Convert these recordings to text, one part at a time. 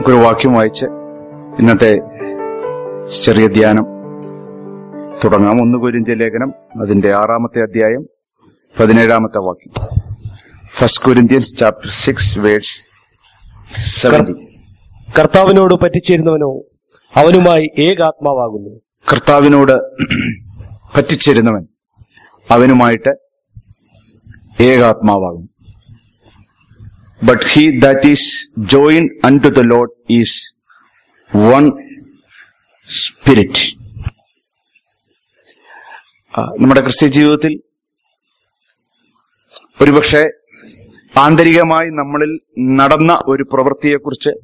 നമുക്കൊരു വാക്യം വായിച്ച് ഇന്നത്തെ ചെറിയ ധ്യാനം തുടങ്ങാം. 1 കൊരിന്ത്യർ ലേഖനം അതിന്റെ 6-ാമത്തെ അധ്യായം 17-ാമത്തെ വാക്യം. 1 Corinthians chapter 6 verse 70. കർത്താവിനോട് പറ്റിച്ചേരുന്നവനോ അവനുമായി ഏകാത്മാവാകുന്നു. കർത്താവിനോട് പറ്റിച്ചേരുന്നവൻ അവനുമായിട്ട് ഏകാത്മാവാകുന്നു. But he that is joined unto the Lord is one spirit. നമ്മുടെ ക്രിസ്ത്യ ജീവിതത്തിൽ ഒരുപക്ഷെ ആന്തരികമായി നമ്മളിൽ നടന്ന ഒരു പ്രവൃത്തിയെക്കുറിച്ച്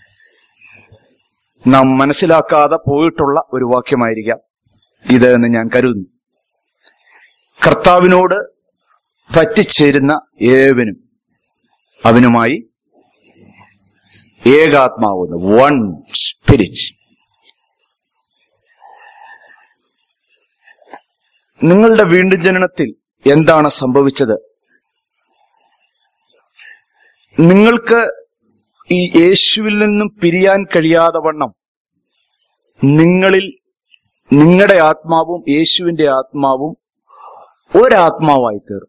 നാം മനസ്സിലാക്കാതെ പോയിട്ടുള്ള ഒരു വാക്യമായിരിക്കാം ഇത് എന്ന് ഞാൻ കരുതുന്നു. കർത്താവിനോട് പറ്റിച്ചേരുന്ന ഏവനും അവനുമായി ഏകാത്മാവുന്നു. One spirit. നിങ്ങളുടെ വീണ്ടും ജനനത്തിൽ എന്താണ് സംഭവിച്ചത്? നിങ്ങൾക്ക് ഈ യേശുവിൽ നിന്നും പിരിയാൻ കഴിയാതെ വണ്ണം നിങ്ങളിൽ നിങ്ങളുടെ ആത്മാവും യേശുവിന്റെ ആത്മാവും ഒരാത്മാവായി തീർന്നു.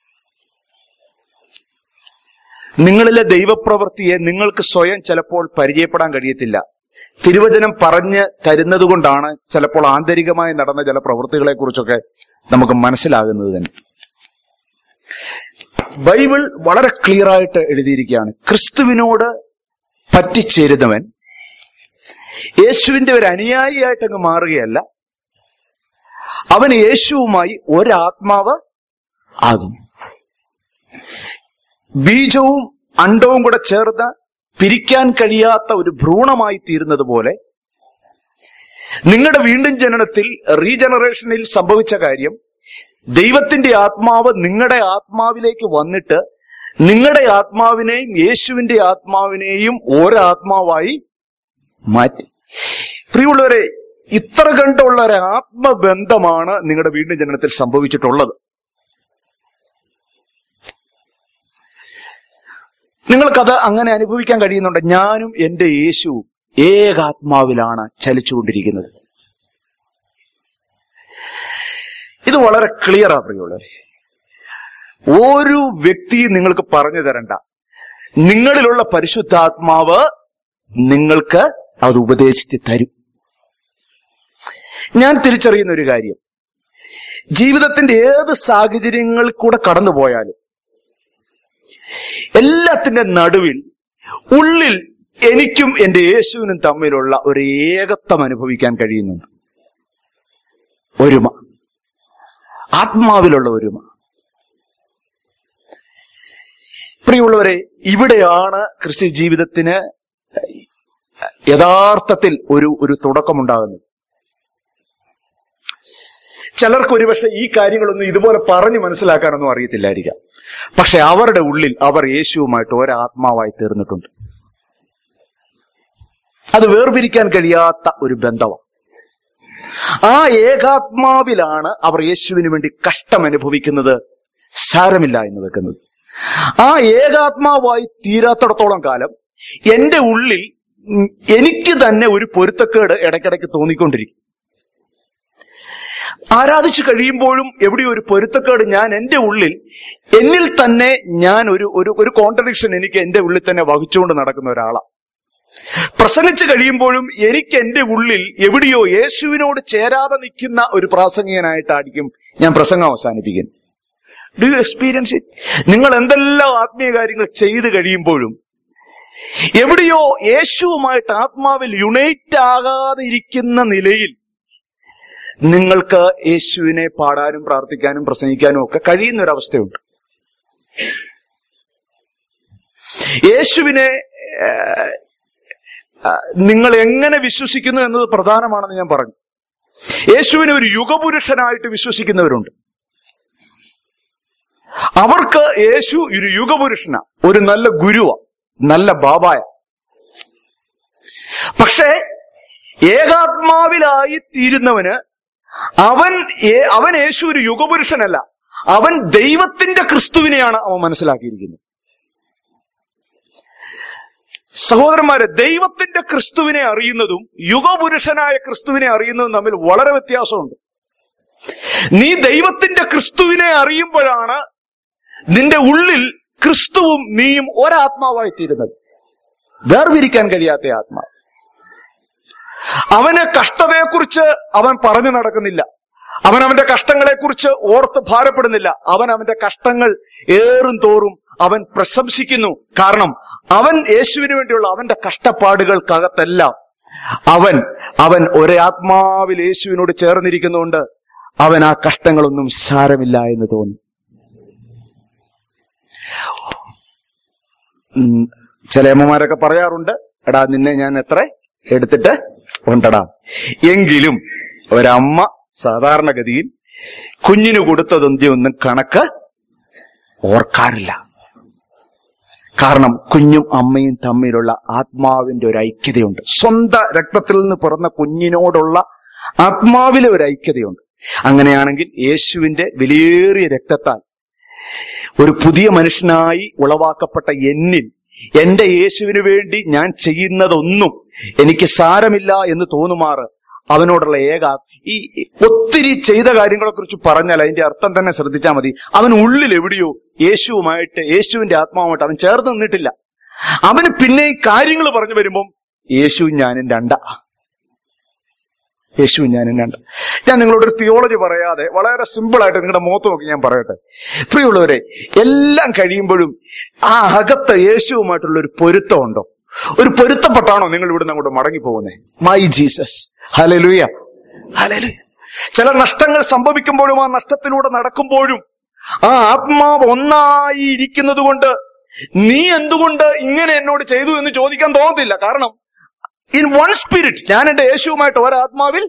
നിങ്ങളിലെ ദൈവപ്രവൃത്തിയെ നിങ്ങൾക്ക് സ്വയം ചിലപ്പോൾ പരിചയപ്പെടാൻ കഴിയത്തില്ല. തിരുവചനം പറഞ്ഞ് തരുന്നത് കൊണ്ടാണ് ചിലപ്പോൾ ആന്തരികമായി നടന്ന ചില പ്രവൃത്തികളെ കുറിച്ചൊക്കെ നമുക്ക് മനസ്സിലാകുന്നത് തന്നെ. ബൈബിൾ വളരെ ക്ലിയർ ആയിട്ട് എഴുതിയിരിക്കുകയാണ്, ക്രിസ്തുവിനോട് പറ്റിച്ചേരുന്നവൻ യേശുവിന്റെ ഒരു അനുയായിയായിട്ടങ്ങ് മാറുകയല്ല, അവൻ യേശുവുമായി ഒരാത്മാവ് ആകുന്നു. ബീജവും അണ്ടവും കൂടെ ചേർന്ന് പിരിക്കാൻ കഴിയാത്ത ഒരു ഭ്രൂണമായി തീരുന്നത് പോലെ നിങ്ങളുടെ വീണ്ടും ജനനത്തിൽ റീജനറേഷനിൽ സംഭവിച്ച കാര്യം, ദൈവത്തിന്റെ ആത്മാവ് നിങ്ങളുടെ ആത്മാവിലേക്ക് വന്നിട്ട് നിങ്ങളുടെ ആത്മാവിനെയും യേശുവിന്റെ ആത്മാവിനെയും ഒരാത്മാവായി മാറ്റി. പ്രിയമുള്ളവരെ, ഇത്ര കണ്ടുള്ള ഒരു ആത്മബന്ധമാണ് നിങ്ങളുടെ വീണ്ടും ജനനത്തിൽ സംഭവിച്ചിട്ടുള്ളത്. നിങ്ങൾക്കത് അങ്ങനെ അനുഭവിക്കാൻ കഴിയുന്നുണ്ട്. ഞാനും എന്റെ യേശുവും ഏകാത്മാവിലാണ് ചലിച്ചുകൊണ്ടിരിക്കുന്നത്. ഇത് വളരെ ക്ലിയറാ പ്രിയമുള്ളവരെ. ഒരു വ്യക്തിയും നിങ്ങൾക്ക് പറഞ്ഞു തരണ്ട. നിങ്ങളിലുള്ള പരിശുദ്ധാത്മാവ് നിങ്ങൾക്ക് അത് ഉപദേശിച്ച് തരും. ഞാൻ തിരിച്ചറിയുന്ന ഒരു കാര്യം, ജീവിതത്തിന്റെ ഏത് സാഹചര്യങ്ങളിൽ കൂടെ കടന്നുപോയാലും എല്ലാത്തിന്റെ നടുവിൽ ഉള്ളിൽ എനിക്കും എന്റെ യേശുവിനും തമ്മിലുള്ള ഒരു ഏകത്വം അനുഭവിക്കാൻ കഴിയുന്നുണ്ട്. ഒരുമ, ആത്മാവിലുള്ള ഒരുമ. പ്രിയമുള്ളവരെ, ഇവിടെയാണ് ക്രിസ്ത്യ ജീവിതത്തിന് യഥാർത്ഥത്തിൽ ഒരു തുടക്കമുണ്ടാകുന്നത്. ചിലർക്ക് ഒരുപക്ഷെ ഈ കാര്യങ്ങളൊന്നും ഇതുപോലെ പറഞ്ഞു മനസ്സിലാക്കാനൊന്നും അറിയത്തില്ലായിരിക്കാം. പക്ഷെ അവരുടെ ഉള്ളിൽ അവർ യേശുവുമായിട്ട് ഒരാത്മാവായി തീർന്നിട്ടുണ്ട്. അത് വേർപിരിക്കാൻ കഴിയാത്ത ഒരു ബന്ധമാണ്. ആ ഏകാത്മാവിലാണ് അവർ യേശുവിന് വേണ്ടി കഷ്ടം അനുഭവിക്കുന്നത്, സാരമില്ല എന്ന് വെക്കുന്നത്. ആ ഏകാത്മാവായി തീരാത്തിടത്തോളം കാലം എന്റെ ഉള്ളിൽ എനിക്ക് തന്നെ ഒരു പൊരുത്തക്കേട് ഇടയ്ക്കിടയ്ക്ക് തോന്നിക്കൊണ്ടിരിക്കും. ആരാധിച്ചു കഴിയുമ്പോഴും എവിടെയോ ഒരു പൊരുത്തക്കേട് ഞാൻ എന്റെ ഉള്ളിൽ, എന്നിൽ തന്നെ ഞാൻ ഒരു കോൺട്രഡിക്ഷൻ എനിക്ക് എന്റെ ഉള്ളിൽ തന്നെ വഹിച്ചുകൊണ്ട് നടക്കുന്ന ഒരാളാണ്. പ്രസംഗിച്ചു കഴിയുമ്പോഴും എനിക്ക് എന്റെ ഉള്ളിൽ എവിടെയോ യേശുവിനോട് ചേരാതെ നിൽക്കുന്ന ഒരു പ്രാസംഗികനായിട്ടായിരിക്കും ഞാൻ പ്രസംഗം അവസാനിപ്പിക്കുന്നത്. Do you experience it? നിങ്ങൾ എന്തെല്ലാം ആത്മീയ കാര്യങ്ങൾ ചെയ്തു കഴിയുമ്പോഴും എവിടെയോ യേശുവുമായിട്ട് ആത്മാവിൽ യുണൈറ്റ് ആകാതെ ഇരിക്കുന്ന നിലയിൽ നിങ്ങൾക്ക് യേശുവിനെ പാടാനും പ്രാർത്ഥിക്കാനും പ്രസംഗിക്കാനും ഒക്കെ കഴിയുന്ന ഒരവസ്ഥയുണ്ട്. യേശുവിനെ നിങ്ങൾ എങ്ങനെ വിശ്വസിക്കുന്നു എന്നത് പ്രധാനമാണെന്ന് ഞാൻ പറഞ്ഞു. യേശുവിനെ ഒരു യുഗപുരുഷനായിട്ട് വിശ്വസിക്കുന്നവരുണ്ട്. അവർക്ക് യേശു ഒരു യുഗപുരുഷനാ, ഒരു നല്ല ഗുരുവാ, നല്ല ബാബായ. പക്ഷേ ഏകാത്മാവിലായി തീരുന്നവന് അവൻ യേശു ഒരു യുഗപുരുഷനല്ല, അവൻ ദൈവത്തിന്റെ ക്രിസ്തുവിനെയാണ് അവൻ മനസ്സിലാക്കിയിരിക്കുന്നത്. സഹോദരന്മാരെ, ദൈവത്തിന്റെ ക്രിസ്തുവിനെ അറിയുന്നതും യുഗപുരുഷനായ ക്രിസ്തുവിനെ അറിയുന്നതും തമ്മിൽ വളരെ വ്യത്യാസമുണ്ട്. നീ ദൈവത്തിന്റെ ക്രിസ്തുവിനെ അറിയുമ്പോഴാണ് നിന്റെ ഉള്ളിൽ ക്രിസ്തുവും നീയും ഒരാത്മാവായി തീരുന്നത്. വേർതിരിക്കാൻ കഴിയാത്ത ആത്മാവ്. അവന് കഷ്ടതയെക്കുറിച്ച് അവൻ പറഞ്ഞു നടക്കുന്നില്ല. അവൻ അവന്റെ കഷ്ടങ്ങളെക്കുറിച്ച് ഓർത്ത് ഭാരപ്പെടുന്നില്ല. അവൻ അവന്റെ കഷ്ടങ്ങൾ ഏറും തോറും അവൻ പ്രശംസിക്കുന്നു. കാരണം അവൻ യേശുവിന് വേണ്ടിയുള്ള അവന്റെ കഷ്ടപ്പാടുകൾക്കകത്തെല്ലാം അവൻ ഒരേ ആത്മാവിൽ യേശുവിനോട് ചേർന്നിരിക്കുന്നുകൊണ്ട് അവൻ ആ കഷ്ടങ്ങളൊന്നും സാരമില്ല എന്ന് തോന്നി. ചില അമ്മമാരൊക്കെ പറയാറുണ്ട്, എടാ നിന്നെ ഞാൻ എത്ര എടുത്തിട്ട് ഉണ്ടടാ. എങ്കിലും ഒരമ്മ സാധാരണഗതിയിൽ കുഞ്ഞിന് കൊടുത്തതൊന്നും കണക്ക് ഓർക്കാറില്ല. കാരണം കുഞ്ഞും അമ്മയും തമ്മിലുള്ള ആത്മാവിന്റെ ഒരു ഐക്യതയുണ്ട്. സ്വന്തം രക്തത്തിൽ നിന്ന് പിറന്ന കുഞ്ഞിനോടുള്ള ആത്മാവിലെ ഒരു ഐക്യതയുണ്ട്. അങ്ങനെയാണെങ്കിൽ യേശുവിന്റെ വിലയേറിയ രക്തത്താൽ ഒരു പുതിയ മനുഷ്യനായി ഉളവാക്കപ്പെട്ട എന്നിൽ എന്റെ യേശുവിന് വേണ്ടി ഞാൻ ചെയ്യുന്നതൊന്നും എനിക്ക് സാരമില്ല എന്ന് തോന്നുമാറ് അവനോടുള്ള ഈ ഒത്തിരി ചെയ്ത കാര്യങ്ങളെ കുറിച്ച് പറഞ്ഞാൽ അതിന്റെ അർത്ഥം തന്നെ ശ്രദ്ധിച്ചാൽ മതി. അവൻ ഉള്ളിൽ എവിടെയോ യേശുവിന്റെ ആത്മാവുമായിട്ട് അവൻ ചേർന്ന് നിന്നിട്ടില്ല. അവന് പിന്നെ ഈ കാര്യങ്ങൾ പറഞ്ഞു വരുമ്പം യേശുവും ഞാനും രണ്ട. ഞാൻ നിങ്ങളോടൊരു തിയോളജി പറയാതെ വളരെ സിമ്പിളായിട്ട് നിങ്ങളുടെ മുഖത്ത് നോക്കി ഞാൻ പറയട്ടെ. പ്രിയമുള്ളവരെ, എല്ലാം കഴിയുമ്പോഴും ആ അകത്ത് യേശുവുമായിട്ടുള്ള ഒരു പൊരുത്തമുണ്ടോ? ഒരു പൊരുത്തപ്പെട്ടാണോ നിങ്ങൾ ഇവിടുന്ന് അങ്ങോട്ട് മടങ്ങി പോകുന്നത്? My Jesus, hallelujah, hallelujah. ചില നഷ്ടങ്ങൾ സംഭവിക്കുമ്പോഴും ആ നഷ്ടത്തിലൂടെ നടക്കുമ്പോഴും ആ ആത്മാവ് ഒന്നായി ഇരിക്കുന്നത് കൊണ്ട് നീ എന്തുകൊണ്ട് ഇങ്ങനെ എന്നോട് ചെയ്തു എന്ന് ചോദിക്കാൻ തോന്നത്തില്ല. കാരണം ഇൻ വൺ സ്പിരിറ്റ്, ഞാൻ എന്റെ യേശുവുമായിട്ട് ഒരാത്മാവിൽ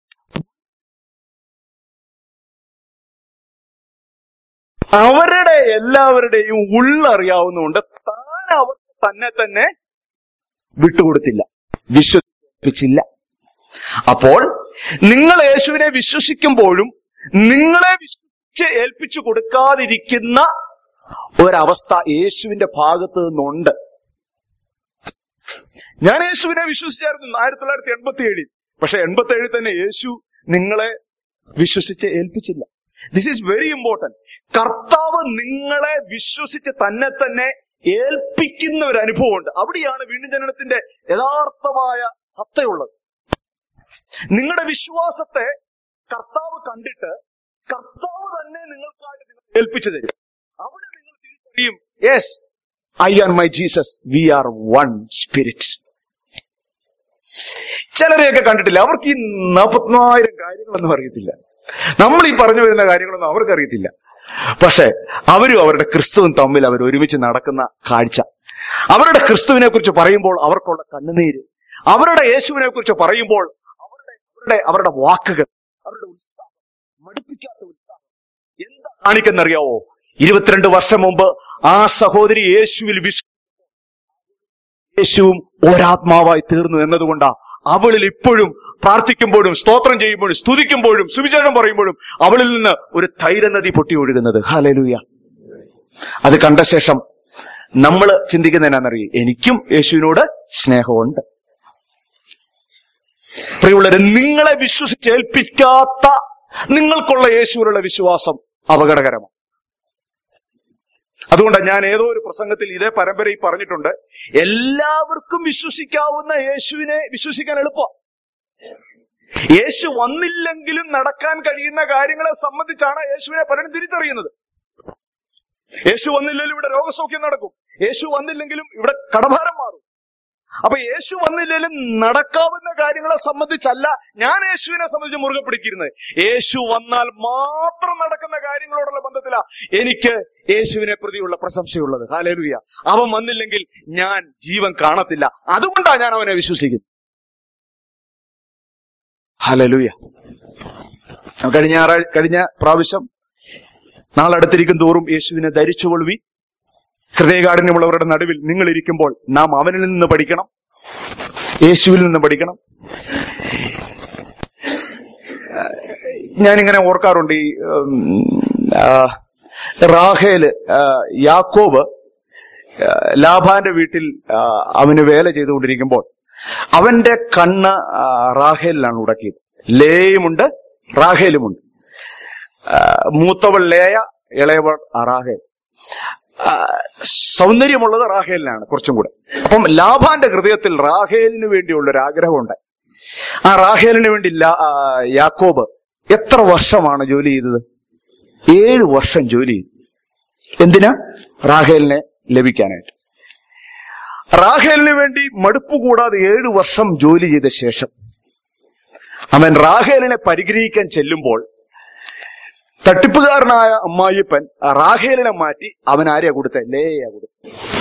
അവരുടെ എല്ലാവരുടെയും ഉള്ളറിയാവുന്നതുകൊണ്ട് താൻ അവർക്ക് തന്നെ വിട്ടുകൊടുത്തില്ല, വിശ്വസിപ്പിച്ചില്ല. അപ്പോൾ നിങ്ങൾ യേശുവിനെ വിശ്വസിക്കുമ്പോഴും നിങ്ങളെ വിശ്വസിച്ച് ഏൽപ്പിച്ചു കൊടുക്കാതിരിക്കുന്ന ഒരവസ്ഥ യേശുവിന്റെ ഭാഗത്ത് നിന്നുണ്ട്. ഞാൻ യേശുവിനെ വിശ്വസിച്ചായിരുന്നു 1987. പക്ഷെ 87 തന്നെ യേശു നിങ്ങളെ വിശ്വസിച്ച് ഏൽപ്പിച്ചില്ല. This is very important. കർത്താവ് നിങ്ങളെ വിശ്വസിച്ച് തന്നെ ഏൽപ്പിക്കുന്ന ഒരു അനുഭവമുണ്ട്. അവിടെയാണ് വീണ്ടും ജനനത്തിന്റെ യഥാർത്ഥമായ സത്തയുള്ളത്. നിങ്ങളുടെ വിശ്വാസത്തെ കർത്താവ് കണ്ടിട്ട് കർത്താവ് തന്നെ നിങ്ങൾക്കായിട്ട് ഏൽപ്പിച്ചു തരും. അവിടെ നിങ്ങൾ തിരിച്ചറിയും, yes, I and my Jesus, we are one spirit. ചിലരെയൊക്കെ കണ്ടിട്ടില്ല, അവർക്ക് ഈ 40,000 കാര്യങ്ങളൊന്നും അറിയത്തില്ല. നമ്മൾ ഈ പറഞ്ഞു വരുന്ന കാര്യങ്ങളൊന്നും അവർക്കറിയത്തില്ല. പക്ഷെ അവരും അവരുടെ ക്രിസ്തുവും തമ്മിൽ അവർ ഒരുമിച്ച് നടക്കുന്ന കാഴ്ച, അവരുടെ ക്രിസ്തുവിനെ കുറിച്ച് പറയുമ്പോൾ അവർക്കുള്ള കണ്ണുനീര്, അവരുടെ യേശുവിനെ കുറിച്ച് പറയുമ്പോൾ അവരുടെ വാക്കുകൾ, അവരുടെ ഉത്സാഹം, മടുപ്പിക്കാത്ത ഉത്സാഹം എന്താ കാണിക്കുന്നറിയാവോ? 22 വർഷം മുമ്പ് ആ സഹോദരി യേശുവിൽ യേശുവും ഒരാത്മാവായി തീർന്നു എന്നതുകൊണ്ടാ അവളിൽ ഇപ്പോഴും പ്രാർത്ഥിക്കുമ്പോഴും സ്തോത്രം ചെയ്യുമ്പോഴും സ്തുതിക്കുമ്പോഴും സുവിശേഷം പറയുമ്പോഴും അവളിൽ നിന്ന് ഒരു തൈരനദി പൊട്ടി ഒഴുകുന്നത്. ഹല്ലേലൂയ. അത് കണ്ട ശേഷം നമ്മൾ ചിന്തിക്കുന്നതിനാണെന്നറിയും, എനിക്കും യേശുവിനോട് സ്നേഹമുണ്ട്. പ്രിയമുള്ളവരെ, നിങ്ങളെ വിശ്വസിച്ചേൽപ്പിക്കാത്ത നിങ്ങൾക്കുള്ള യേശുവിനുള്ള വിശ്വാസം അപകടകരമാണ്. അതുകൊണ്ടാണ് ഞാൻ ഏതോ ഒരു പ്രസംഗത്തിൽ ഇതേ പരമ്പരയിൽ പറഞ്ഞിട്ടുണ്ട്, എല്ലാവർക്കും വിശ്വസിക്കാവുന്ന യേശുവിനെ വിശ്വസിക്കാൻ എളുപ്പം. യേശു വന്നില്ലെങ്കിലും നടക്കാൻ കഴിയുന്ന കാര്യങ്ങളെ സംബന്ധിച്ചാണ് യേശുവിനെ പലരും തിരിച്ചറിയുന്നത്. യേശു വന്നില്ലെങ്കിലും ഇവിടെ രോഗസൗഖ്യം നടക്കും, യേശു വന്നില്ലെങ്കിലും ഇവിടെ കടഭാരം മാറും. അപ്പൊ യേശു വന്നില്ലെങ്കിലും നടക്കാവുന്ന കാര്യങ്ങളെ സംബന്ധിച്ചല്ല ഞാൻ യേശുവിനെ സംബന്ധിച്ച് മുറുകെ പിടിക്കുന്നത്. യേശു വന്നാൽ മാത്രം നടക്കുന്ന കാര്യങ്ങളോടുള്ള ബന്ധത്തിലാ എനിക്ക് യേശുവിനെ പ്രതിയുള്ള പ്രശംസയുള്ളത്. ഹല്ലേലൂയ. അവൻ വന്നില്ലെങ്കിൽ ഞാൻ ജീവൻ കാണത്തില്ല. അതുകൊണ്ടാണ് ഞാൻ അവനെ വിശ്വസിക്കുന്നത്. ഹല്ലേലൂയ. കഴിഞ്ഞ പ്രാവശ്യം നാളടുത്തിരിക്കും തോറും യേശുവിനെ ധരിച്ചുകൊള്ളുവി, ഹൃദയകാഠിന്യമുള്ളവരുടെ നടുവിൽ നിങ്ങൾ ഇരിക്കുമ്പോൾ നാം അവനിൽ നിന്ന് പഠിക്കണം, യേശുവിൽ നിന്ന് പഠിക്കണം. ഞാനിങ്ങനെ ഓർക്കാറുണ്ട്, ഈ റാഹേല് യാക്കോബ് ലാബാന്റെ വീട്ടിൽ അവന് വേല ചെയ്തുകൊണ്ടിരിക്കുമ്പോൾ അവന്റെ കണ്ണ് റാഹേലിലാണ് ഉടക്കിയത്. ലേയുമുണ്ട്, റാഹേലുമുണ്ട്. മൂത്തവൾ ലേയ, ഇളയവൾ റാഹേൽ. സൗന്ദര്യമുള്ളത് റാഹേലിനാണ് കുറച്ചും കൂടെ. അപ്പം ലാബാന്റെ ഹൃദയത്തിൽ റാഹേലിന് വേണ്ടിയുള്ള ഒരു ആഗ്രഹമുണ്ട്. ആ റാഹേലിന് വേണ്ടി യാക്കോബ് എത്ര വർഷമാണ് ജോലി ചെയ്തത്? 7 വർഷം ജോലി ചെയ്തു. എന്തിനാ? റാഹേലിനെ ലഭിക്കാനായിട്ട്. റാഹേലിന് വേണ്ടി മടുപ്പ് കൂടാതെ 7 വർഷം ജോലി ചെയ്ത ശേഷം അവൻ റാഹേലിനെ പരിഗ്രഹിക്കാൻ ചെല്ലുമ്പോൾ തട്ടിപ്പുകാരനായ അമ്മായിപ്പൻ റാഹേലിനെ മാറ്റി അവൻ ആരെയാ കൊടുത്തത്? ലേയാ കൊടുത്തത്.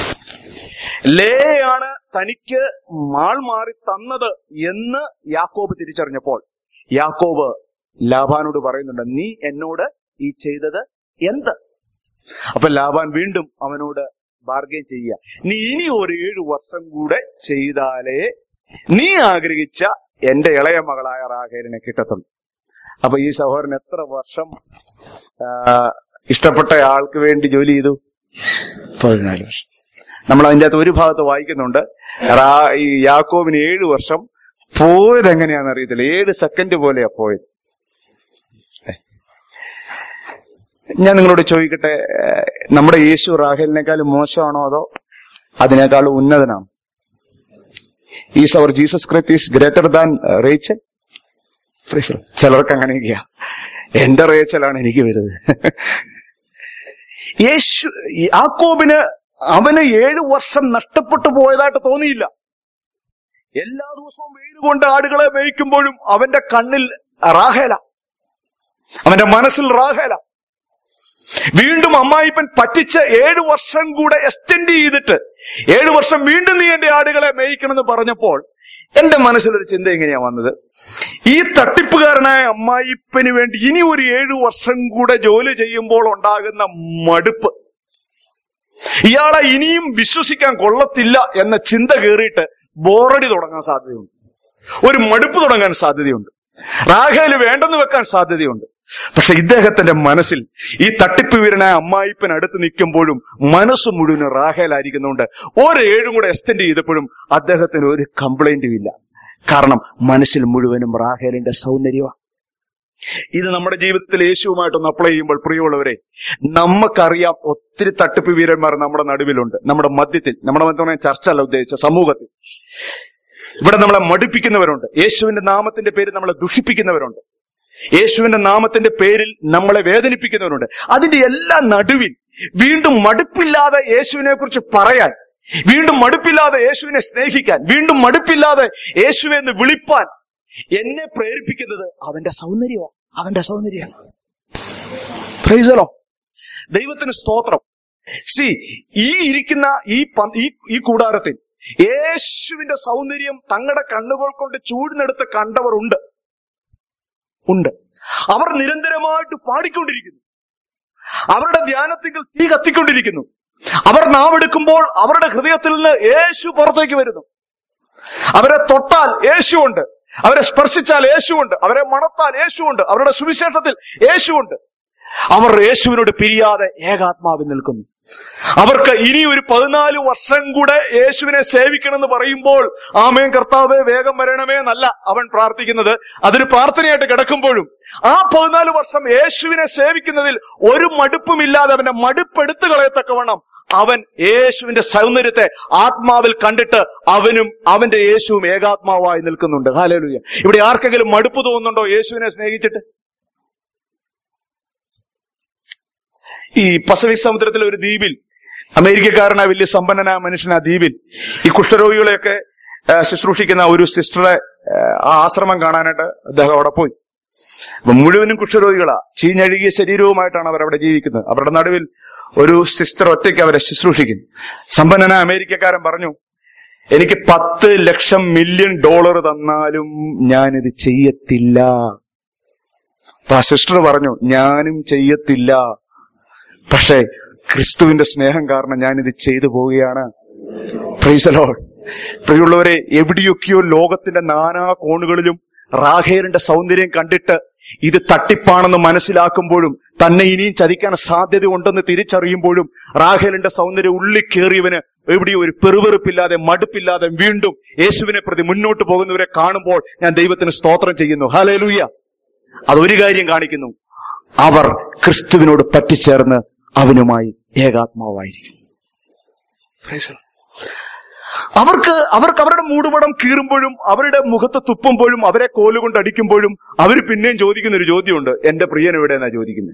ലേയാണ് തനിക്ക് മാൾ മാറി തന്നത് എന്ന് യാക്കോബ് തിരിച്ചറിഞ്ഞപ്പോൾ യാക്കോബ് ലാബാനോട് പറയുന്നുണ്ട്, നീ എന്നോട് ഈ ചെയ്തത് എന്ത്? അപ്പൊ ലാബാൻ വീണ്ടും അവനോട് ബാർഗൈൻ ചെയ്യുക, നീ ഇനി ഒരു 7 വർഷം കൂടെ ചെയ്താലേ നീ ആഗ്രഹിച്ച എന്റെ ഇളയ മകളായ റാഹേലിനെ കിട്ടത്തുള്ളൂ. അപ്പൊ ഈ സഹോദരൻ എത്ര വർഷം ഇഷ്ടപ്പെട്ട ആൾക്ക് വേണ്ടി ജോലി ചെയ്തു? 14 വർഷം. നമ്മൾ അതിൻ്റെ അകത്ത് ഒരു ഭാഗത്ത് വായിക്കുന്നുണ്ട്, ഈ യാക്കോബിന് 7 വർഷം പോയത് എങ്ങനെയാണെന്ന് അറിയത്തില്ല. 7 സെക്കൻഡ് പോലെയാ പോയത്. ഞാൻ നിങ്ങളോട് ചോദിക്കട്ടെ, നമ്മുടെ യേശു റാഹേലിനേക്കാളും മോശമാണോ അതോ അതിനേക്കാളും ഉന്നതനാണോ? Is our Jesus Christ is greater than Rachel? ചിലർക്ക് അങ്ങനെയൊക്കെയാ. എന്റെ റേച്ചലാണ് എനിക്ക് വരുന്നത്. യാക്കോബിന് അവന് 7 വർഷം നഷ്ടപ്പെട്ടു പോയതായിട്ട് തോന്നിയില്ല. എല്ലാ ദിവസവും വെയിൽ കൊണ്ട് ആടുകളെ മേയ്ക്കുമ്പോഴും അവന്റെ കണ്ണിൽ റാഹേല, അവന്റെ മനസ്സിൽ റാഹേല. വീണ്ടും അമ്മായിപ്പൻ പറ്റിച്ച് 7 വർഷം കൂടെ എക്സ്റ്റെൻഡ് ചെയ്തിട്ട് 7 വർഷം വീണ്ടും നീ എന്റെ ആടുകളെ മേയ്ക്കണമെന്ന് പറഞ്ഞപ്പോൾ എന്റെ മനസ്സിലൊരു ചിന്ത എങ്ങനെയാ വന്നത്? ഈ തട്ടിപ്പുകാരനായ അമ്മായിപ്പന് വേണ്ടി ഇനി ഒരു 7 വർഷം കൂടെ ജോലി ചെയ്യുമ്പോൾ ഉണ്ടാകുന്ന മടുപ്പ്, ഇയാളെ ഇനിയും വിശ്വസിക്കാൻ കൊള്ളത്തില്ല എന്ന ചിന്ത കയറിയിട്ട് ബോറടി തുടങ്ങാൻ സാധ്യതയുണ്ട്, ഒരു മടുപ്പ് തുടങ്ങാൻ സാധ്യതയുണ്ട്, റാഹേല് വേണ്ടെന്ന് വെക്കാൻ സാധ്യതയുണ്ട്. പക്ഷെ ഇദ്ദേഹത്തിന്റെ മനസ്സിൽ ഈ തട്ടിപ്പ് വീരനായ അമ്മായിപ്പൻ അടുത്ത് നിൽക്കുമ്പോഴും മനസ്സ് മുഴുവൻ റാഹേലായിരിക്കുന്നുണ്ട്. ഒരു 7 കൂടെ എക്സ്റ്റെൻഡ് ചെയ്തപ്പോഴും അദ്ദേഹത്തിന് ഒരു കംപ്ലൈന്റും ഇല്ല. കാരണം മനസ്സിൽ മുഴുവനും റാഹേലിന്റെ സൗന്ദര്യമാണ്. ഇത് നമ്മുടെ ജീവിതത്തിൽ യേശുവുമായിട്ടൊന്ന് അപ്ലൈ ചെയ്യുമ്പോൾ പ്രിയമുള്ളവരെ, നമുക്കറിയാം ഒത്തിരി തട്ടിപ്പ് വീരന്മാർ നമ്മുടെ നടുവിലുണ്ട്, നമ്മുടെ മധ്യത്തിൽ. നമ്മുടെ ചർച്ചല്ല ഉദ്ദേശിച്ച, സമൂഹത്തിൽ. ഇവിടെ നമ്മളെ മടുപ്പിക്കുന്നവരുണ്ട്, യേശുവിന്റെ നാമത്തിന്റെ പേരിൽ നമ്മളെ ദുഷിപ്പിക്കുന്നവരുണ്ട്, യേശുവിന്റെ നാമത്തിന്റെ പേരിൽ നമ്മളെ വേദനിപ്പിക്കുന്നവരുണ്ട്. അതിന്റെ എല്ലാ നടുവിൽ വീണ്ടും മടുപ്പില്ലാതെ യേശുവിനെ കുറിച്ച് പറയാൻ, വീണ്ടും മടുപ്പില്ലാതെ യേശുവിനെ സ്നേഹിക്കാൻ, വീണ്ടും മടുപ്പില്ലാതെ യേശുവെ എന്ന് വിളിപ്പാൻ എന്നെ പ്രേരിപ്പിക്കുന്നത് അവന്റെ സൗന്ദര്യമാണ്, അവന്റെ സൗന്ദര്യമാണ്. Praise the Lord. ദൈവത്തിന് സ്തോത്രം. ഈ ഇരിക്കുന്ന ഈ കൂടാരത്തിൽ യേശുവിന്റെ സൗന്ദര്യം തങ്ങളുടെ കണ്ണുകൾ കൊണ്ട് ചൂഴ്ന്നെടുത്ത് കണ്ടവർ ഉണ്ട്. അവർ നിരന്തരമായിട്ട് പാടിക്കൊണ്ടിരിക്കുന്നു. അവരുടെ ധ്യാനത്തിൽ തീ കത്തിക്കൊണ്ടിരിക്കുന്നു. അവർ നാവെടുക്കുമ്പോൾ അവരുടെ ഹൃദയത്തിൽ നിന്ന് യേശു പുറത്തേക്ക് വരുന്നു. അവരെ തൊട്ടാൽ യേശുവുണ്ട്, അവരെ സ്പർശിച്ചാൽ യേശുവുണ്ട്, അവരെ മണത്താൽ യേശുവുണ്ട്, അവരുടെ സുവിശേഷത്തിൽ യേശുവുണ്ട്. അവർ യേശുവിനോട് പിരിയാതെ ഏകാത്മാവിൽ നിൽക്കുന്നു. അവർക്ക് ഇനി ഒരു 14 വർഷം കൂടെ യേശുവിനെ സേവിക്കണമെന്ന് പറയുമ്പോൾ ആമേൻ കർത്താവേ വേഗം വരണമേ എന്നല്ല അവൻ പ്രാർത്ഥിക്കുന്നത്. അതൊരു പ്രാർത്ഥനയായിട്ട് കിടക്കുമ്പോഴും ആ 14 വർഷം യേശുവിനെ സേവിക്കുന്നതിൽ ഒരു മടുപ്പുമില്ലാതെ അവന്റെ മടുപ്പെടുത്തു കളയത്തക്കവണ്ണം അവൻ യേശുവിന്റെ സൗന്ദര്യത്തെ ആത്മാവിൽ കണ്ടിട്ട് അവനും അവന്റെ യേശുവും ഏകാത്മാവായി നിൽക്കുന്നുണ്ട്. ഹല്ലേലൂയ. ഇവിടെ ആർക്കെങ്കിലും മടുപ്പ് തോന്നുന്നുണ്ടോ യേശുവിനെ സ്നേഹിച്ചിട്ട്? ഈ പസഫിക് സമുദ്രത്തിലെ ഒരു ദ്വീപിൽ, അമേരിക്കക്കാരനായ വലിയ സമ്പന്നനായ മനുഷ്യൻ ആ ദ്വീപിൽ ഈ കുഷ്ഠരോഗികളെയൊക്കെ ശുശ്രൂഷിക്കുന്ന ഒരു സിസ്റ്ററെ ആ ആശ്രമം കാണാനായിട്ട് അദ്ദേഹം അവിടെ പോയി. അപ്പൊ മുഴുവനും കുഷ്ഠരോഗികളാ, ചീഞ്ഞഴുകിയ ശരീരവുമായിട്ടാണ് അവരവിടെ ജീവിക്കുന്നത്. അവരുടെ നടുവിൽ ഒരു സിസ്റ്റർ ഒറ്റയ്ക്ക് അവരെ ശുശ്രൂഷിക്കുന്നു. സമ്പന്നനായ അമേരിക്കക്കാരൻ പറഞ്ഞു, എനിക്ക് $10 ലക്ഷം മില്യൺ തന്നാലും ഞാനിത് ചെയ്യത്തില്ല. അപ്പൊ ആ സിസ്റ്റർ പറഞ്ഞു, ഞാനും ചെയ്യത്തില്ല, പക്ഷേ ക്രിസ്തുവിന്റെ സ്നേഹം കാരണം ഞാനിത് ചെയ്തു പോവുകയാണ്. Praise the Lord. പ്രിയമുള്ളവരെ, എവിടെയൊക്കെയോ ലോകത്തിന്റെ നാനാ കോണുകളിലും റാഹേലിന്റെ സൗന്ദര്യം കണ്ടിട്ട് ഇത് തട്ടിപ്പാണെന്ന് മനസ്സിലാക്കുമ്പോഴും തന്നെ ഇനിയും ചതിക്കാൻ സാധ്യത ഉണ്ടെന്ന് തിരിച്ചറിയുമ്പോഴും റാഹേലിന്റെ സൗന്ദര്യം ഉള്ളിൽ കയറിയവന് എവിടെയോ ഒരു പെറുവെറുപ്പില്ലാതെ മടുപ്പില്ലാതെ വീണ്ടും യേശുവിനെ പ്രതി മുന്നോട്ട് പോകുന്നവരെ കാണുമ്പോൾ ഞാൻ ദൈവത്തിന് സ്തോത്രം ചെയ്യുന്നു. ഹല്ലേലൂയ. അതൊരു കാര്യം കാണിക്കുന്നു, അവർ ക്രിസ്തുവിനോട് പറ്റിച്ചേർന്ന് അവനുമായി ഏകാത്മാവായിരിക്കും. അവർക്ക് അവരുടെ മൂടുപടം കീറുമ്പോഴും അവരുടെ മുഖത്ത് തുപ്പുമ്പോഴും അവരെ കോലുകൊണ്ട് അടിക്കുമ്പോഴും അവർ പിന്നെയും ചോദിക്കുന്ന ഒരു ചോദ്യമുണ്ട്, എന്റെ പ്രിയൻ എവിടെയെന്നാ ചോദിക്കുന്നത്.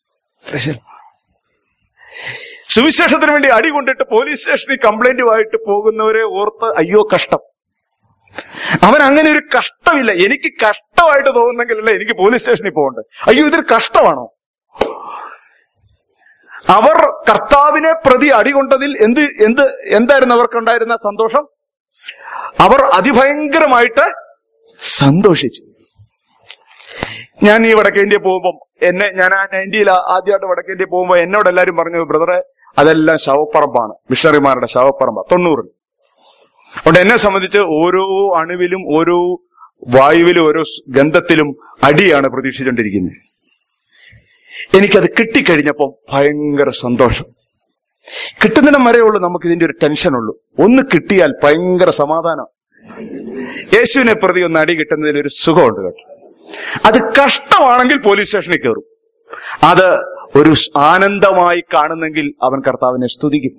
സുവിശേഷത്തിന് വേണ്ടി അടി കൊണ്ടിട്ട് പോലീസ് സ്റ്റേഷനിൽ കംപ്ലൈന്റുമായിട്ട് പോകുന്നവരെ ഓർത്ത് അയ്യോ കഷ്ടം. അവൻ അങ്ങനെ ഒരു കഷ്ടമില്ല. എനിക്ക് കഷ്ടമായിട്ട് തോന്നുന്നെങ്കിലല്ലേ എനിക്ക് പോലീസ് സ്റ്റേഷനിൽ പോകണ്ടേ. അയ്യോ ഇതൊരു കഷ്ടമാണോ? അവർ കർത്താവിനെ പ്രതി അടികൊണ്ടതിൽ എന്തായിരുന്നു അവർക്കുണ്ടായിരുന്ന സന്തോഷം? അവർ അതിഭയങ്കരമായിട്ട് സന്തോഷിച്ചു. ഞാൻ ഈ വടക്കേ ഇന്ത്യ പോകുമ്പോൾ ഞാൻ ആ 90-ൽ ആദ്യമായിട്ട് വടക്കേ ഇന്ത്യ പോകുമ്പോൾ എന്നോട് എല്ലാവരും പറഞ്ഞു, ബ്രദറെ അതെല്ലാം ശവപ്പറമ്പാണ്, മിഷണറിമാരുടെ ശവപ്പറമ്പ് 90-ൽ. അതുകൊണ്ട് എന്നെ സംബന്ധിച്ച് ഓരോ അണുവിലും ഓരോ വായുവിലും ഓരോ ഗന്ധത്തിലും അടിയാണ് പ്രതീക്ഷിച്ചുകൊണ്ടിരിക്കുന്നത്. എനിക്കത് കിട്ടിക്കഴിഞ്ഞപ്പം ഭയങ്കര സന്തോഷം. കിട്ടുന്നിടം വരെയുള്ളൂ നമുക്ക് ഇതിന്റെ ഒരു ടെൻഷനുള്ളൂ. ഒന്ന് കിട്ടിയാൽ ഭയങ്കര സമാധാനം. യേശുവിനെ പ്രതി ഒന്ന് അടി കിട്ടുന്നതിൽ ഒരു സുഖമുണ്ട് കേട്ടോ. അത് കഷ്ടമാണെങ്കിൽ പോലീസ് സ്റ്റേഷനിൽ കയറും. അത് ഒരു ആനന്ദമായി കാണുന്നെങ്കിൽ അവൻ കർത്താവിനെ സ്തുതിക്കും.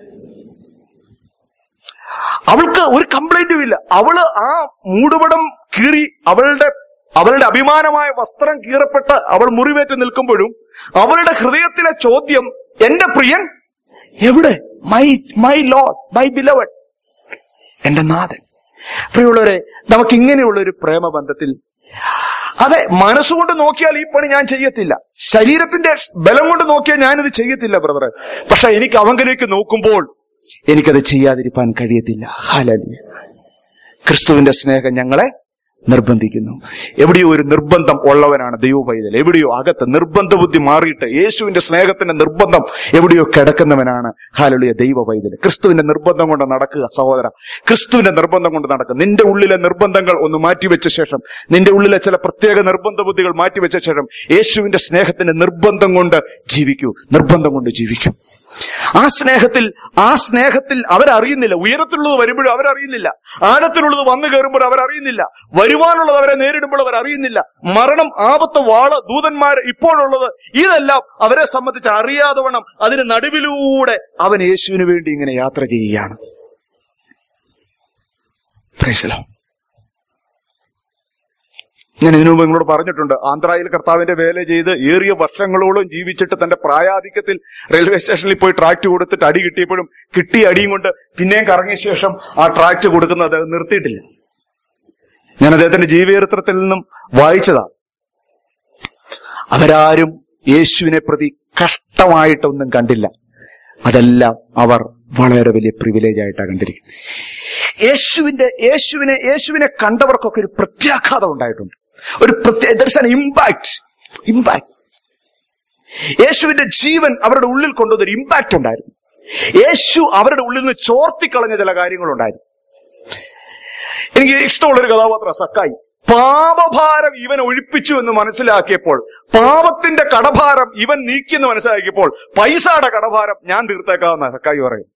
അവൾക്ക് ഒരു കംപ്ലൈന്റും ഇല്ല. അവള് ആ മൂടുപടം കീറി അവളുടെ അഭിമാനമായ വസ്ത്രം കീറപ്പെട്ട് അവൾ മുറിവേറ്റ് നിൽക്കുമ്പോഴും അവളുടെ ഹൃദയത്തിലെ ചോദ്യം, എന്റെ പ്രിയൻ എവിടെ? മൈ ലോർഡ്, മൈ ബിലവഡ്, എന്റെ നാഥൻ. പ്രിയമുള്ളവരെ, നമുക്ക് ഇങ്ങനെയുള്ള ഒരു പ്രേമബന്ധത്തിൽ, അതെ, മനസ്സുകൊണ്ട് നോക്കിയാൽ ഈ പണി ഞാൻ ചെയ്യത്തില്ല, ശരീരത്തിന്റെ ബലം കൊണ്ട് നോക്കിയാൽ ഞാനിത് ചെയ്യത്തില്ല ബ്രദറെ. പക്ഷെ എനിക്ക് അവങ്കലേക്ക് നോക്കുമ്പോൾ എനിക്കത് ചെയ്യാതിരിക്കാൻ കഴിയത്തില്ല. ഹല്ലേലൂയ. ക്രിസ്തുവിന്റെ സ്നേഹം ഞങ്ങളെ നിർബന്ധിക്കുന്നു. എവിടെയോ ഒരു നിർബന്ധം ഉള്ളവനാണ് ദൈവപൈതൽ. എവിടെയോ അകത്ത് നിർബന്ധ ബുദ്ധി മാറിയിട്ട് യേശുവിന്റെ സ്നേഹത്തിന്റെ നിർബന്ധം എവിടെയോ കിടക്കുന്നവനാണ് ഹല്ലേലൂയ ദൈവപൈതൽ. ക്രിസ്തുവിന്റെ നിർബന്ധം കൊണ്ട് നടക്കുക സഹോദര, ക്രിസ്തുവിന്റെ നിർബന്ധം കൊണ്ട് നടക്കുക. നിന്റെ ഉള്ളിലെ നിർബന്ധങ്ങൾ ഒന്ന് മാറ്റിവെച്ച ശേഷം, നിന്റെ ഉള്ളിലെ ചില പ്രത്യേക നിർബന്ധ ബുദ്ധികൾ മാറ്റിവെച്ച ശേഷം യേശുവിന്റെ സ്നേഹത്തിന്റെ നിർബന്ധം കൊണ്ട് ജീവിക്കൂ. നിർബന്ധം കൊണ്ട് ജീവിക്കൂ. ആ സ്നേഹത്തിൽ അവരറിയുന്നില്ല. ഉയരത്തിലുള്ളത് വരുമ്പോഴും അവരറിയുന്നില്ല. ആഴത്തിലുള്ളത് വന്നു കയറുമ്പോൾ അവരറിയുന്നില്ല. വരുവാനുള്ളത് അവരെ നേരിടുമ്പോൾ അവരറിയുന്നില്ല. മരണം, ആപത്ത്, വാള്, ദൂതന്മാർ, ഇപ്പോഴുള്ളത്, ഇതെല്ലാം അവരെ സംബന്ധിച്ച് അറിയാതെ വണ്ണം അതിന് നടുവിലൂടെ അവൻ യേശുവിന് വേണ്ടി ഇങ്ങനെ യാത്ര ചെയ്യുകയാണ്. Praise the Lord. ഞാൻ ഇതിനു മുമ്പ് നിങ്ങളോട് പറഞ്ഞിട്ടുണ്ട്, ആന്ധ്രയിൽ കർത്താവിന്റെ വേല ചെയ്ത് ഏറിയ വർഷങ്ങളോളം ജീവിച്ചിട്ട് തന്റെ പ്രായാധിക്യത്തിൽ റെയിൽവേ സ്റ്റേഷനിൽ പോയി ട്രാക്ട് കൊടുത്തിട്ട് അടി കിട്ടിയപ്പോഴും കിട്ടിയ അടിയും കൊണ്ട് പിന്നെയും കറങ്ങിയ ശേഷം ആ ട്രാക്ട് കൊടുക്കുന്നത് അദ്ദേഹം നിർത്തിയിട്ടില്ല. ഞാൻ അദ്ദേഹത്തിന്റെ ജീവചരിത്രത്തിൽ നിന്നും വായിച്ചതാണ്. അവരാരും യേശുവിനെ പ്രതി കഷ്ടമായിട്ടൊന്നും കണ്ടില്ല. അതെല്ലാം അവർ വളരെ വലിയ പ്രിവിലേജ് ആയിട്ടാണ് കണ്ടിരിക്കുന്നത്. യേശുവിനെ കണ്ടവർക്കൊക്കെ ഒരു പ്രത്യാഘാതം ഉണ്ടായിട്ടുണ്ട്. ഇമ്പാക്ട്. യേശുവിന്റെ ജീവൻ അവരുടെ ഉള്ളിൽ കൊണ്ടുവന്നൊരു ഇമ്പാക്ട് ഉണ്ടായിരുന്നു. യേശു അവരുടെ ഉള്ളിൽ നിന്ന് ചോർത്തിക്കളഞ്ഞ ചില കാര്യങ്ങളുണ്ടായിരുന്നു. എനിക്ക് ഇഷ്ടമുള്ളൊരു കഥാപാത്രം സക്കായി. പാപഭാരം ഇവൻ ഒഴിപ്പിച്ചു എന്ന് മനസ്സിലാക്കിയപ്പോൾ, പാപത്തിന്റെ കടഭാരം ഇവൻ നീക്കിയെന്ന് മനസ്സിലാക്കിയപ്പോൾ, പൈസയുടെ കടഭാരം ഞാൻ തീർത്തേക്കാവുന്ന സക്കായി പറയും.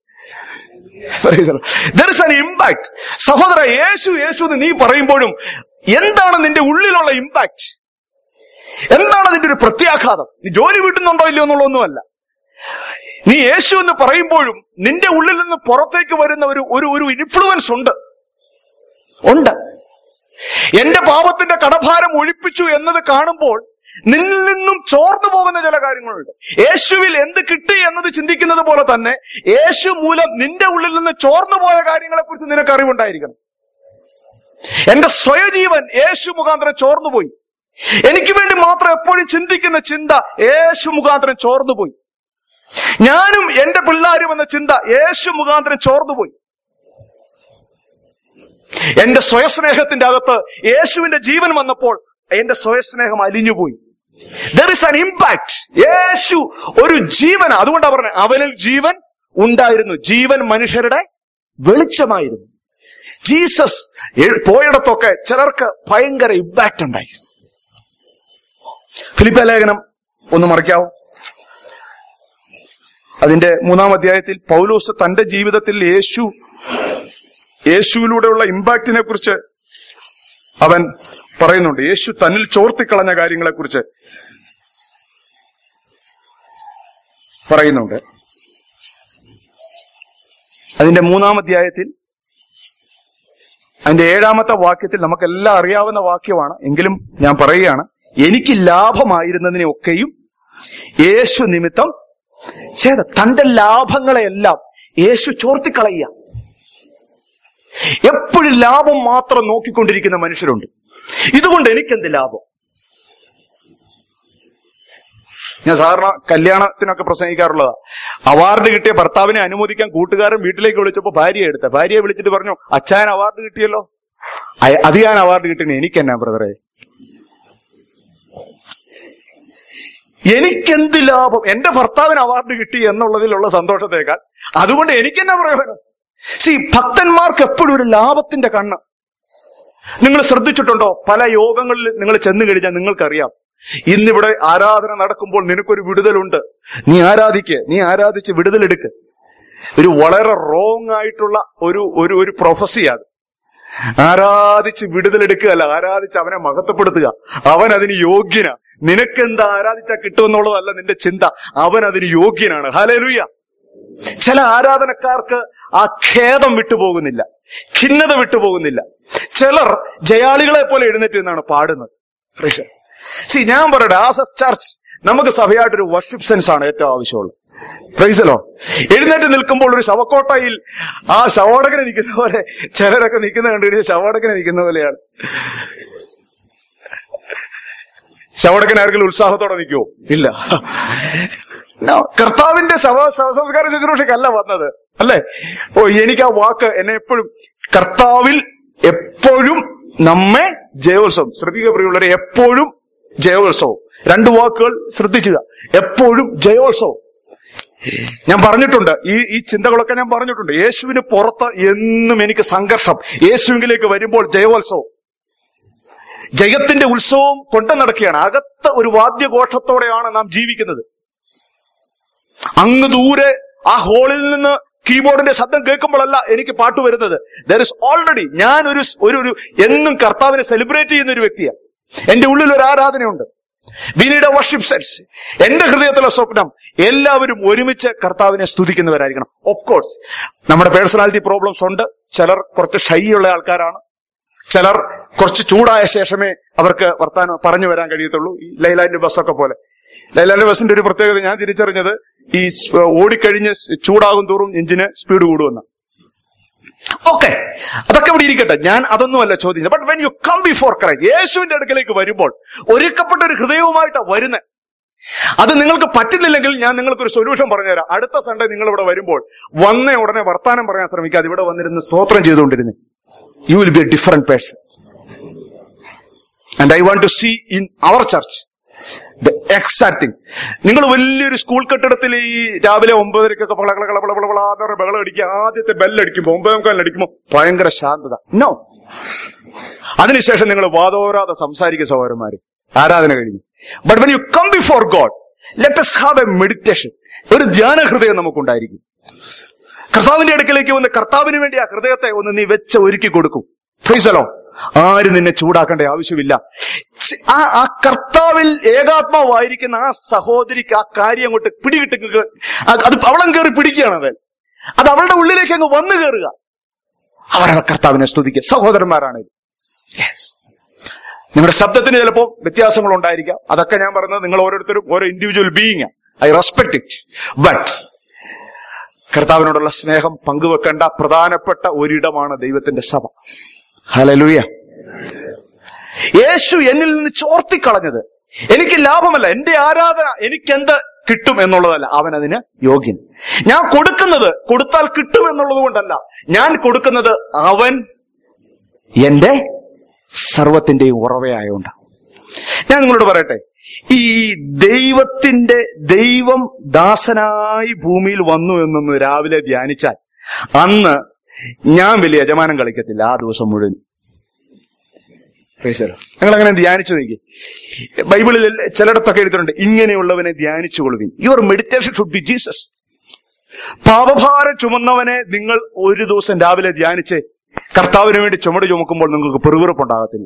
There is an impact. സഹോദര, യേശു എന്ന് നീ പറയുമ്പോഴും എന്താണ് നിന്റെ ഉള്ളിലുള്ള ഇമ്പാക്ട്? എന്താണ് അതിന്റെ ഒരു പ്രത്യാഘാതം? നീ ജോലി വീട്ടുന്നുണ്ടോ ഇല്ലയോ എന്നുള്ളതൊന്നുമല്ല. നീ യേശു എന്ന് പറയുമ്പോഴും നിന്റെ ഉള്ളിൽ നിന്ന് പുറത്തേക്ക് വരുന്ന ഒരു ഇൻഫ്ലുവൻസ് ഉണ്ട്. എന്റെ പാപത്തിന്റെ കടഭാരം ഒഴിപ്പിച്ചു എന്നത് കാണുമ്പോൾ നിന്നിൽ നിന്നും ചോർന്നു പോകുന്ന ചില കാര്യങ്ങളുണ്ട്. യേശുവിൽ എന്ത് കിട്ടി എന്നത് ചിന്തിക്കുന്നത് പോലെ തന്നെ യേശു മൂലം നിന്റെ ഉള്ളിൽ നിന്ന് ചോർന്നു പോയ കാര്യങ്ങളെ കുറിച്ച് നിനക്ക് അറിവുണ്ടായിരിക്കണം. എന്റെ സ്വയജീവൻ യേശു മുഖാന്തരം ചോർന്നുപോയി. എനിക്ക് വേണ്ടി മാത്രം എപ്പോഴും ചിന്തിക്കുന്ന ചിന്ത യേശു മുഖാന്തരം ചോർന്നുപോയി. ഞാനും എന്റെ പിള്ളേരും എന്ന ചിന്ത യേശു മുഖാന്തരം ചോർന്നുപോയി. എന്റെ സ്വയസ്നേഹത്തിന്റെ അകത്ത് യേശുവിന്റെ ജീവൻ വന്നപ്പോൾ എന്റെ സ്വയസ്നേഹം അലിഞ്ഞുപോയി. There is an impact. യേശു ഒരു ജീവൻ. അതുകൊണ്ടാണ് പറഞ്ഞത്, അവനിൽ ജീവൻ ഉണ്ടായിരുന്നു, ജീവൻ മനുഷ്യരുടെ വെളിച്ചമായിരുന്നു. ജീസസ് പോയിടത്തൊക്കെ ചിലർക്ക് ഭയങ്കര ഇമ്പാക്ട് ഉണ്ടായി. ഫിലിപ്പി ലേഖനം ഒന്ന് മറിക്കാവോ? അതിന്റെ 3-ാം അധ്യായത്തിൽ പൗലോസ് തന്റെ ജീവിതത്തിൽ യേശുവിലൂടെയുള്ള ഇമ്പാക്റ്റിനെ കുറിച്ച് അവൻ പറയുന്നുണ്ട്. യേശു തന്നിൽ ചോർത്തിക്കളഞ്ഞ കാര്യങ്ങളെ കുറിച്ച് പറയുന്നുണ്ട്. അതിന്റെ 3-ാം അധ്യായത്തിൽ അതിന്റെ 7-ാമത്തെ വാക്യത്തിൽ നമുക്കെല്ലാം അറിയാവുന്ന വാക്യമാണ്, എങ്കിലും ഞാൻ പറയുകയാണ്. എനിക്ക് ലാഭമായിരുന്നതിനെ ഒക്കെയും യേശു നിമിത്തം ചെയ്ത. തന്റെ ലാഭങ്ങളെയെല്ലാം യേശു ചോർത്തിക്കളയുക. എപ്പോഴും ലാഭം മാത്രം നോക്കിക്കൊണ്ടിരിക്കുന്ന മനുഷ്യരുണ്ട്. ഇതുകൊണ്ട് എനിക്കെന്ത് ലാഭം? ഞാൻ സാധാരണ കല്യാണത്തിനൊക്കെ പ്രസംഗിക്കാറുള്ളതാ. അവാർഡ് കിട്ടിയ ഭർത്താവിനെ അനുമോദിക്കാൻ കൂട്ടുകാരൻ വീട്ടിലേക്ക് വിളിച്ചപ്പോ ഭാര്യയെ വിളിച്ചിട്ട് പറഞ്ഞു, അച്ചായൻ അവാർഡ് കിട്ടിയല്ലോ. അത് ഞാൻ അവാർഡ് കിട്ടിയ എനിക്കെന്നാ ബ്രദറെ? എനിക്കെന്ത് ലാഭം? എന്റെ ഭർത്താവിന് അവാർഡ് കിട്ടി എന്നുള്ളതിലുള്ള സന്തോഷത്തേക്കാൾ അതുകൊണ്ട് എനിക്കെന്നാ പ്രയോജനം? ഭക്തന്മാർക്ക് എപ്പോഴും ഒരു ലാഭത്തിന്റെ കണ്ണ്. നിങ്ങൾ ശ്രദ്ധിച്ചിട്ടുണ്ടോ? പല യോഗങ്ങളിൽ നിങ്ങൾ ചെന്ന് കഴിഞ്ഞാൽ നിങ്ങൾക്കറിയാം, ഇന്നിവിടെ ആരാധന നടക്കുമ്പോൾ നിനക്കൊരു വിടുതലുണ്ട്, നീ ആരാധിച്ച് വിടുതലെടുക്ക്. ഒരു വളരെ റോങ് ആയിട്ടുള്ള ഒരു പ്രൊഫസിയാണ്. ആരാധിച്ച് വിടുതലെടുക്കുക അല്ല, ആരാധിച്ച് അവനെ മഹത്വപ്പെടുത്തുക. അവൻ അതിന് യോഗ്യനാ. നിനക്കെന്താ ആരാധിച്ചാൽ കിട്ടുമെന്നുള്ളതല്ല നിന്റെ ചിന്ത, അവൻ അതിന് യോഗ്യനാണ്. ഹല്ലേലൂയ. ചില ആരാധനക്കാർക്ക് ആ ഖേദം വിട്ടുപോകുന്നില്ല, ഖിന്നത വിട്ടുപോകുന്നില്ല. ചിലർ ജയാളികളെ പോലെ എഴുന്നേറ്റ് എന്നാണ് പാടുന്നത്. ഞാൻ പറയട്ടെ, ആസ് എ ചർച്ച് നമുക്ക് സഭയായിട്ടൊരു വർഷിപ്പ് സെൻസ് ആണ് ഏറ്റവും ആവശ്യമുള്ളത്. പ്രൈസലോ. എഴുന്നേറ്റ് നിൽക്കുമ്പോൾ ഒരു ശവക്കോട്ടയിൽ ആ ശവോടകനെ നിൽക്കുന്ന പോലെ ചിലരൊക്കെ നിൽക്കുന്ന കണ്ടു. ശവോടകനെ നിൽക്കുന്ന പോലെയാണ്. ശവോടകൻ ആർക്കെങ്കിലും ഉത്സാഹത്തോടെ നിൽക്കുവോ? ഇല്ല. കർത്താവിന്റെ ശവസംസ്കാര ശുശ്രൂഷയ്ക്കല്ല വന്നത്, അല്ലേ? എനിക്ക് ആ വാക്ക് എന്നെ എപ്പോഴും, കർത്താവിൽ എപ്പോഴും നമ്മെ ജയോത്സവം. ശ്രദ്ധിക്കുക പ്രിയമുള്ളവരെ, എപ്പോഴും ജയോത്സവം. 2 വാക്കുകൾ ശ്രദ്ധിക്കുക. എപ്പോഴും ജയോത്സവം. ഞാൻ പറഞ്ഞിട്ടുണ്ട്, ഈ ചിന്തകളൊക്കെ ഞാൻ പറഞ്ഞിട്ടുണ്ട്. യേശുവിന് പുറത്ത് എന്നും എനിക്ക് സംഘർഷം, യേശുവിലേക്ക് വരുമ്പോൾ ജയോത്സവം. ജയത്തിന്റെ ഉത്സവം കൊണ്ടു നടക്കുകയാണ്. അകത്ത് ഒരു വാദ്യഘോഷത്തോടെയാണ് നാം ജീവിക്കുന്നത്. അങ്ങ് ദൂരെ ആ ഹോളിൽ നിന്ന് കീബോർഡിന്റെ ശബ്ദം കേൾക്കുമ്പോഴല്ല എനിക്ക് പാട്ട് വരുന്നത്. ദർ ഇസ് ഓൾറെഡി ഞാൻ ഒരു എന്നും കർത്താവിനെ സെലിബ്രേറ്റ് ചെയ്യുന്ന ഒരു വ്യക്തിയാണ്. എന്റെ ഉള്ളിൽ ഒരു ആരാധനയുണ്ട്. We need a worship sense. എന്റെ ഹൃദയത്തിലെ സ്വപ്നം എല്ലാവരും ഒരുമിച്ച് കർത്താവിനെ സ്തുതിക്കുന്നവരായിരിക്കണം. ഓഫ് കോഴ്സ് നമ്മുടെ പേഴ്സണാലിറ്റി പ്രോബ്ലംസ് ഉണ്ട്. ചിലർ കുറച്ച് ഷൈ ഉള്ള ആൾക്കാരാണ്. ചിലർ കുറച്ച് ചൂടായ ശേഷമേ അവർക്ക് വർത്താനം പറഞ്ഞു വരാൻ കഴിയത്തുള്ളൂ. ഈ ലൈലാൻഡ് ബസ്സൊക്കെ പോലെ. ലൈലാൻഡ് ബസ്സിന്റെ ഒരു പ്രത്യേകത ഞാൻ തിരിച്ചറിഞ്ഞത്, ഈ ഓടിക്കഴിഞ്ഞ് ചൂടാകും തോറും എഞ്ചിന് സ്പീഡ് കൂടുമെന്ന്. ഓക്കെ, അതൊക്കെ ഇവിടെ ഇരിക്കട്ടെ, ഞാൻ അതൊന്നുമല്ല ചോദിക്കുന്നത്. But when you come before Christ, യേശുവിന്റെ അടുക്കലേക്ക് വരുമ്പോൾ ഒരുക്കപ്പെട്ട ഒരു ഹൃദയവുമായിട്ടാണ് വരുന്നത്. അത് നിങ്ങൾക്ക് പറ്റുന്നില്ലെങ്കിൽ ഞാൻ നിങ്ങൾക്കൊരു സൊല്യൂഷൻ പറഞ്ഞുതരാം. അടുത്ത സൺഡേ നിങ്ങൾ ഇവിടെ വരുമ്പോൾ വന്ന ഉടനെ വർത്താനം പറയാൻ ശ്രമിക്കാതെ ഇവിടെ വന്നിരുന്ന് സ്തോത്രം ചെയ്തുകൊണ്ടിരുന്നു. You will be a different person. And I want to see in our church the exact things. നിങ്ങൾ വലിയൊരു സ്കൂൾ കെട്ടിടത്തിൽ ഈ രാവിലെ 9:30 ബഹളം അടിക്കുക. ആദ്യത്തെ ബെല്ലടിക്കുമ്പോൾ 9:15 അടിക്കുമ്പോൾ ഭയങ്കര ശാന്തത. നോ. അതിനുശേഷം നിങ്ങൾ വാദോരാതെ സംസാരിക്കുക സഹോദരന്മാര്, ആരാധന കഴിഞ്ഞു. But when you come before God, let us have a meditation. ഒരു ധ്യാന ഹൃദയം നമുക്കുണ്ടായിരിക്കും. കർത്താവിന്റെ അടുക്കലേക്ക് വന്ന് കർത്താവിന് വേണ്ടി ആ ഹൃദയത്തെ ഒന്ന് നീ വെച്ച് ഒരുക്കി കൊടുക്കും. Praise the Lord. ആരും നിന്നെ ചൂടാക്കേണ്ട ആവശ്യമില്ല. ആ കർത്താവിൽ ഏകാത്മാവായിരിക്കുന്ന ആ സഹോദരിക്ക് ആ കാര്യം അങ്ങോട്ട് പിടികിട്ടുക. അത് അവളം കയറി പിടിക്കുകയാണ്. അത് അവളുടെ ഉള്ളിലേക്ക് അങ്ങ് വന്നു കയറുക. അവരാണ് കർത്താവിനെ സ്തുതിക്കുക. സഹോദരന്മാരാണ്. നിങ്ങളുടെ ശബ്ദത്തിന് ചിലപ്പോൾ വ്യത്യാസങ്ങൾ ഉണ്ടായിരിക്കാം. അതൊക്കെ ഞാൻ പറയുന്നത് നിങ്ങൾ ഓരോരുത്തരും ഓരോ individual being. I respect it. But കർത്താവിനോടുള്ള സ്നേഹം പങ്കുവെക്കേണ്ട പ്രധാനപ്പെട്ട ഒരിടമാണ് ദൈവത്തിന്റെ സഭ. ഹല്ലേലൂയ. യേശു എന്നിൽ നിന്ന് ചോർത്തിക്കളഞ്ഞത് എനിക്ക് ലാഭമല്ല. എന്റെ ആരാധന എനിക്കെന്ത് കിട്ടും എന്നുള്ളതല്ല, അവൻ അതിന് യോഗ്യൻ. ഞാൻ കൊടുത്താൽ കിട്ടും എന്നുള്ളത് കൊണ്ടല്ല, ഞാൻ കൊടുക്കുന്നത് അവൻ എന്റെ സർവത്തിന്റെയും ഉറവയായോണ്ട്. ഞാൻ നിങ്ങളോട് പറയട്ടെ, ഈ ദൈവം ദാസനായി ഭൂമിയിൽ വന്നു എന്നൊന്ന് രാവിലെ ധ്യാനിച്ചാൽ അന്ന് ഞാൻ വലിയ യജമാനം കളിക്കത്തില്ല ആ ദിവസം മുഴുവൻ. നിങ്ങൾ അങ്ങനെ ധ്യാനിച്ചു നോക്കി. ബൈബിളിൽ ചിലയിടത്തൊക്കെ എഴുതിയിട്ടുണ്ട്, ഇങ്ങനെയുള്ളവനെ ധ്യാനിച്ചുകൊള്ളുവിൻ. Your meditation should be Jesus. പാപഭാരം ചുമന്നവനെ നിങ്ങൾ ഒരു ദിവസം രാവിലെ ധ്യാനിച്ച് കർത്താവിന് വേണ്ടി ചുമട് ചുമക്കുമ്പോൾ നിങ്ങൾക്ക് പെറുവിറുപ്പുണ്ടാകത്തില്ല.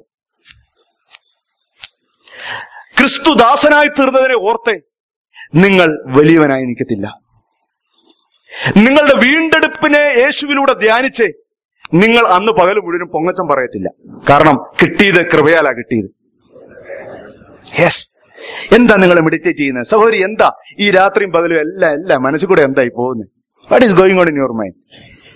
ക്രിസ്തു ദാസനായി തീർന്നതിനെ ഓർത്ത് നിങ്ങൾ വലിയവനായി നിൽക്കത്തില്ല. നിങ്ങളുടെ വീണ്ടെടുപ്പിനെ യേശുവിലൂടെ ധ്യാനിച്ച് നിങ്ങൾ അന്ന് പകൽ മുഴുവനും പൊങ്ങച്ചം പറയത്തില്ല. കാരണം കിട്ടിയത് കൃപയാലാ കിട്ടിയത്. യെസ്. എന്താ നിങ്ങൾ മെഡിറ്റേറ്റ് ചെയ്യുന്നത് സഹോദരി? എന്താ ഈ രാത്രിയും പകലും എല്ലാം മനസ്സിൽ കൂടെ എന്തായി പോകുന്നത്? What is going on in your mind?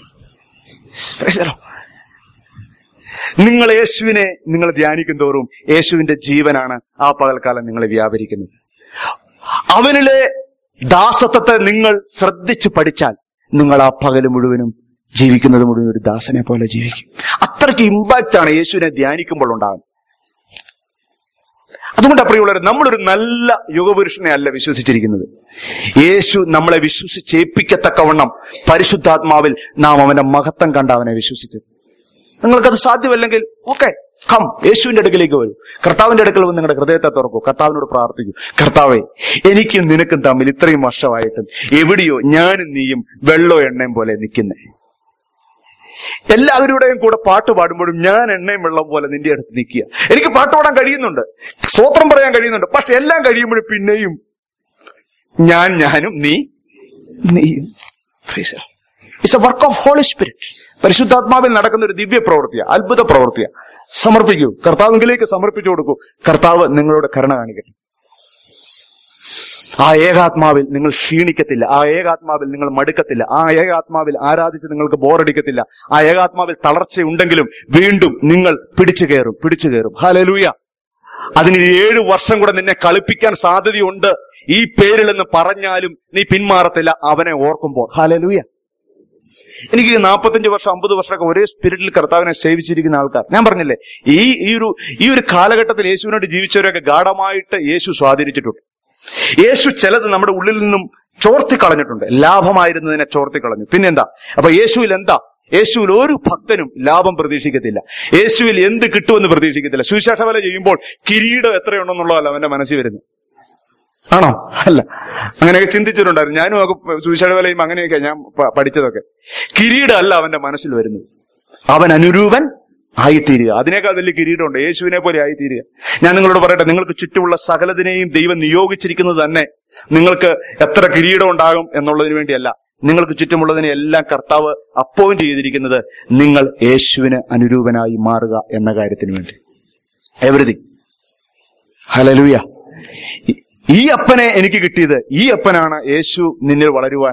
നിങ്ങൾ യേശുവിനെ നിങ്ങൾ ധ്യാനിക്കും തോറും യേശുവിന്റെ ജീവനാണ് ആ പകൽക്കാലം നിങ്ങളെ വ്യാപരിക്കുന്നത്. അവനിലെ ദാസത്വത്തെ നിങ്ങൾ ശ്രദ്ധിച്ച് പഠിച്ചാൽ നിങ്ങൾ ആ പകല് മുഴുവനും ജീവിക്കുന്നത് മുഴുവൻ ഒരു ദാസനെ പോലെ ജീവിക്കും. അത്രയ്ക്ക് ഇമ്പാക്റ്റ് ആണ് യേശുവിനെ ധ്യാനിക്കുമ്പോൾ ഉണ്ടാകുന്നത്. അതുകൊണ്ട് പ്രിയമുള്ളവരെ, നമ്മളൊരു നല്ല യുഗപുരുഷനെ അല്ല വിശ്വസിച്ചിരിക്കുന്നത്. യേശു നമ്മളെ വിശ്വസിച്ചേൽപ്പിക്കത്തക്കവണ്ണം പരിശുദ്ധാത്മാവിൽ നാം അവന്റെ മഹത്വം കണ്ട അവനെ വിശ്വസിച്ചത്. നിങ്ങൾക്കത് സാധ്യമല്ലെങ്കിൽ ഓക്കെ, കം, യേശുവിന്റെ അടുക്കലേക്ക് വരൂ. കർത്താവിന്റെ അടുക്കൽ വന്ന് നിങ്ങളുടെ ഹൃദയത്തെ തുറക്കൂ. കർത്താവിനോട് പ്രാർത്ഥിക്കൂ, കർത്താവേ, എനിക്കും നിനക്കും തമ്മിൽ ഇത്രയും വർഷമായിട്ടും എവിടെയോ ഞാനും നീയും വെള്ളോ എണ്ണയും പോലെ നിൽക്കുന്നേ. എല്ലാവരുടെയും കൂടെ പാട്ട് പാടുമ്പോഴും ഞാൻ എണ്ണയും വെള്ളം പോലെ നിന്റെ അടുത്ത് നിൽക്കുക. എനിക്ക് പാട്ട് പാടാൻ കഴിയുന്നുണ്ട്, സ്തോത്രം പറയാൻ കഴിയുന്നുണ്ട്. പക്ഷെ എല്ലാം കഴിയുമ്പോഴും പിന്നെയും ഞാനും നീയും. It's a work of Holy Spirit. പരിശുദ്ധാത്മാവിൽ നടക്കുന്ന ഒരു ദിവ്യ പ്രവൃത്തിയ, അത്ഭുത പ്രവൃത്തിയ. സമർപ്പിക്കൂ, കർത്താവിലേക്ക് സമർപ്പിച്ചു കൊടുക്കൂ. കർത്താവ് നിങ്ങളോട് കരുണ കാണിക്കട്ടെ. ആ ഏകാത്മാവിൽ നിങ്ങൾ ക്ഷീണിക്കത്തില്ല. ആ ഏകാത്മാവിൽ നിങ്ങൾ മടുക്കത്തില്ല. ആ ഏകാത്മാവിൽ ആരാധിച്ച് നിങ്ങൾക്ക് ബോറടിക്കത്തില്ല. ആ ഏകാത്മാവിൽ തളർച്ചയുണ്ടെങ്കിലും വീണ്ടും നിങ്ങൾ പിടിച്ചു കയറും. ഹല്ലേലൂയ. അതിന് 7 വർഷം കൂടെ നിന്നെ കളിപ്പിക്കാൻ സാധ്യതയുണ്ട്. ഈ പേരിലെന്ന് പറഞ്ഞാലും നീ പിന്മാറത്തില്ല അവനെ ഓർക്കുമ്പോൾ. ഹല്ലേലൂയ. എനിക്ക് 45 വർഷം 50 വർഷമൊക്കെ ഒരേ സ്പിരിറ്റിൽ കർത്താവിനെ സേവിച്ചിരിക്കുന്ന ആൾക്കാർ, ഞാൻ പറഞ്ഞില്ലേ, ഈ ഒരു കാലഘട്ടത്തിൽ യേശുവിനോട് ജീവിച്ചവരൊക്കെ ഗാഢമായിട്ട് യേശു സ്വാധീനിച്ചിട്ടുണ്ട്. യേശു ചിലത് നമ്മുടെ ഉള്ളിൽ നിന്നും ചോർത്തിക്കളഞ്ഞിട്ടുണ്ട്. ലാഭമായിരുന്നതിനെ ചോർത്തിക്കളഞ്ഞു. പിന്നെന്താ? അപ്പൊ യേശുവിൽ എന്താ? യേശുവിൽ ഒരു ഭക്തനും ലാഭം പ്രതീക്ഷിക്കത്തില്ല. യേശുവിൽ എന്ത് കിട്ടുമെന്ന് പ്രതീക്ഷിക്കത്തില്ല. സുവിശേഷ വേല ചെയ്യുമ്പോൾ കിരീടം എത്രയുണ്ടെന്നുള്ളതല്ല അവന്റെ മനസ്സിൽ വരുന്നത്. ആണോ? അല്ല. അങ്ങനെയൊക്കെ ചിന്തിച്ചിട്ടുണ്ടായിരുന്നു. ഞാനും ഒക്കെ സുവിശേഷ വേല ചെയ്യുമ്പോൾ അങ്ങനെയൊക്കെ ഞാൻ പഠിച്ചതൊക്കെ. കിരീടം അല്ല അവന്റെ മനസ്സിൽ വരുന്നത്. അവൻ അനുരൂപൻ ആയിത്തീരുക. അതിനേക്കാൾ വലിയ കിരീടമുണ്ട്. യേശുവിനെ പോലെ ആയിത്തീരുക. ഞാൻ നിങ്ങളോട് പറയട്ടെ, നിങ്ങൾക്ക് ചുറ്റുമുള്ള സകലതിനെയും ദൈവം നിയോഗിച്ചിരിക്കുന്നത് തന്നെ നിങ്ങൾക്ക് എത്ര കിരീടം ഉണ്ടാകും എന്നുള്ളതിന് വേണ്ടിയല്ല. നിങ്ങൾക്ക് ചുറ്റുമുള്ളതിനെ എല്ലാം കർത്താവ് അപ്പോയിന്റ് ചെയ്തിരിക്കുന്നത് നിങ്ങൾ യേശുവിന് അനുരൂപനായി മാറുക എന്ന കാര്യത്തിന് വേണ്ടി. എവരിതിങ്. ഹല്ലേലൂയ. ഈ അപ്പനെ എനിക്ക് കിട്ടിയത്, ഈ അപ്പനാണ് യേശു നിന്നിൽ വളരുവാൻ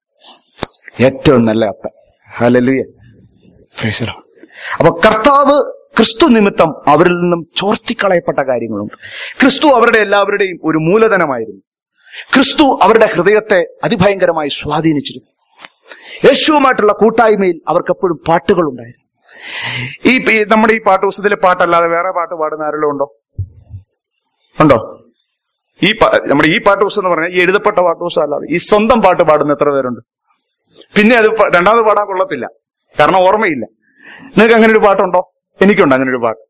ഏറ്റവും നല്ല അപ്പൻ. ഹല്ലേലൂയ. Praise the Lord. അപ്പൊ കർത്താവ് ക്രിസ്തു നിമിത്തം അവരിൽ നിന്നും ചോർത്തിക്കളയപ്പെട്ട കാര്യങ്ങളുണ്ട്. ക്രിസ്തു അവരുടെ എല്ലാവരുടെയും ഒരു മൂലധനമായിരുന്നു. ക്രിസ്തു അവരുടെ ഹൃദയത്തെ അതിഭയങ്കരമായി സ്വാധീനിച്ചിരുന്നു. യേശുവുമായിട്ടുള്ള കൂട്ടായ്മയിൽ അവർക്കെപ്പോഴും പാട്ടുകളുണ്ടായിരുന്നു. നമ്മുടെ ഈ പാട്ട് പുസ്തകത്തിലെ പാട്ടല്ലാതെ വേറെ പാട്ട് പാടുന്ന ആരെങ്കിലും ഉണ്ടോ? നമ്മുടെ ഈ പാട്ട് പുസ്തകം എന്ന് പറഞ്ഞാൽ ഈ എഴുതപ്പെട്ട പാട്ട് പുസ്തകം അല്ലാതെ ഈ സ്വന്തം പാട്ട് പാടുന്ന എത്ര പേരുണ്ട്? പിന്നെ അത് രണ്ടാമത് പാടാൻ കൊള്ളത്തില്ല, കാരണം ഓർമ്മയില്ല. നിങ്ങൾക്ക് അങ്ങനെ ഒരു പാട്ടുണ്ടോ? എനിക്കുണ്ട് അങ്ങനെ ഒരു പാട്ട്.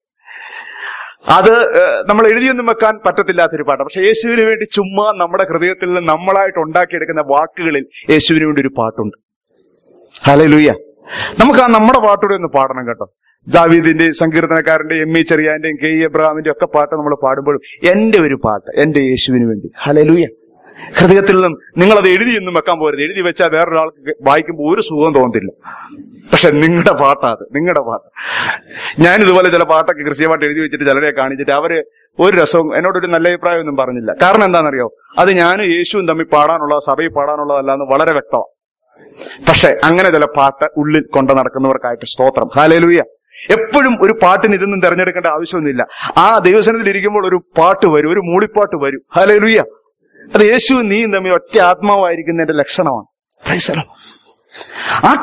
അത് നമ്മൾ എഴുതിയൊന്നും വെക്കാൻ പറ്റത്തില്ലാത്തൊരു പാട്ടാണ്. പക്ഷെ യേശുവിന് വേണ്ടി ചുമ്മാ നമ്മുടെ ഹൃദയത്തിൽ നിന്ന് നമ്മളായിട്ട് ഉണ്ടാക്കിയെടുക്കുന്ന വാക്കുകളിൽ യേശുവിന് വേണ്ടി ഒരു പാട്ടുണ്ട്. ഹല്ലേലൂയ. നമുക്ക് ആ നമ്മുടെ പാട്ടൂടെ ഒന്ന് പാടണം കേട്ടോ. ദാവീദിന്റെയും സങ്കീർത്തനക്കാരന്റെയും എം ഇ ചെറിയാന്റെയും കെ ഇ എബ്രഹാമിന്റെയും ഒക്കെ പാട്ട് നമ്മൾ പാടുമ്പോഴും എന്റെ ഒരു പാട്ട് എന്റെ യേശുവിന് വേണ്ടി. ഹല്ലേലൂയ. ഹൃദയത്തിൽ നിന്നും നിങ്ങളത് എഴുതിയൊന്നും വെക്കാൻ പോരുത്. എഴുതി വെച്ചാൽ വേറൊരാൾക്ക് വായിക്കുമ്പോൾ ഒരു സുഖം തോന്നത്തില്ല. പക്ഷെ നിങ്ങളുടെ പാട്ടാത്, നിങ്ങളുടെ പാട്ട്. ഞാനിതുപോലെ ചില പാട്ടൊക്കെ കൃത്യമായിട്ട് എഴുതി വെച്ചിട്ട് ചിലരെ കാണിച്ചിട്ട് അവര് ഒരു രസവും എന്നോടൊരു നല്ല അഭിപ്രായം ഒന്നും പറഞ്ഞില്ല. കാരണം എന്താണെന്നറിയോ? അത് ഞാനും യേശുവും തമ്മിൽ പാടാനുള്ള, സഭയിൽ പാടാനുള്ളതല്ല എന്ന് വളരെ വ്യക്തമാണ്. പക്ഷെ അങ്ങനെ ചില പാട്ട് ഉള്ളിൽ കൊണ്ടു നടക്കുന്നവർക്കായിട്ട് സ്തോത്രം. ഹല്ലേലൂയ. എപ്പോഴും ഒരു പാട്ടിന് ഇതൊന്നും തിരഞ്ഞെടുക്കേണ്ട ആവശ്യമൊന്നുമില്ല. ആ ദൈവസന്നിധിയിൽ ഇരിക്കുമ്പോൾ ഒരു പാട്ട് വരും, ഒരു മൂളിപ്പാട്ട് വരും. ഹല്ലേലൂയ. അത് യേശുവും നീയും തമ്മിൽ ഒറ്റ ആത്മാവായിരിക്കുന്നതിന്റെ ലക്ഷണമാണ്. Praise the Lord. ആ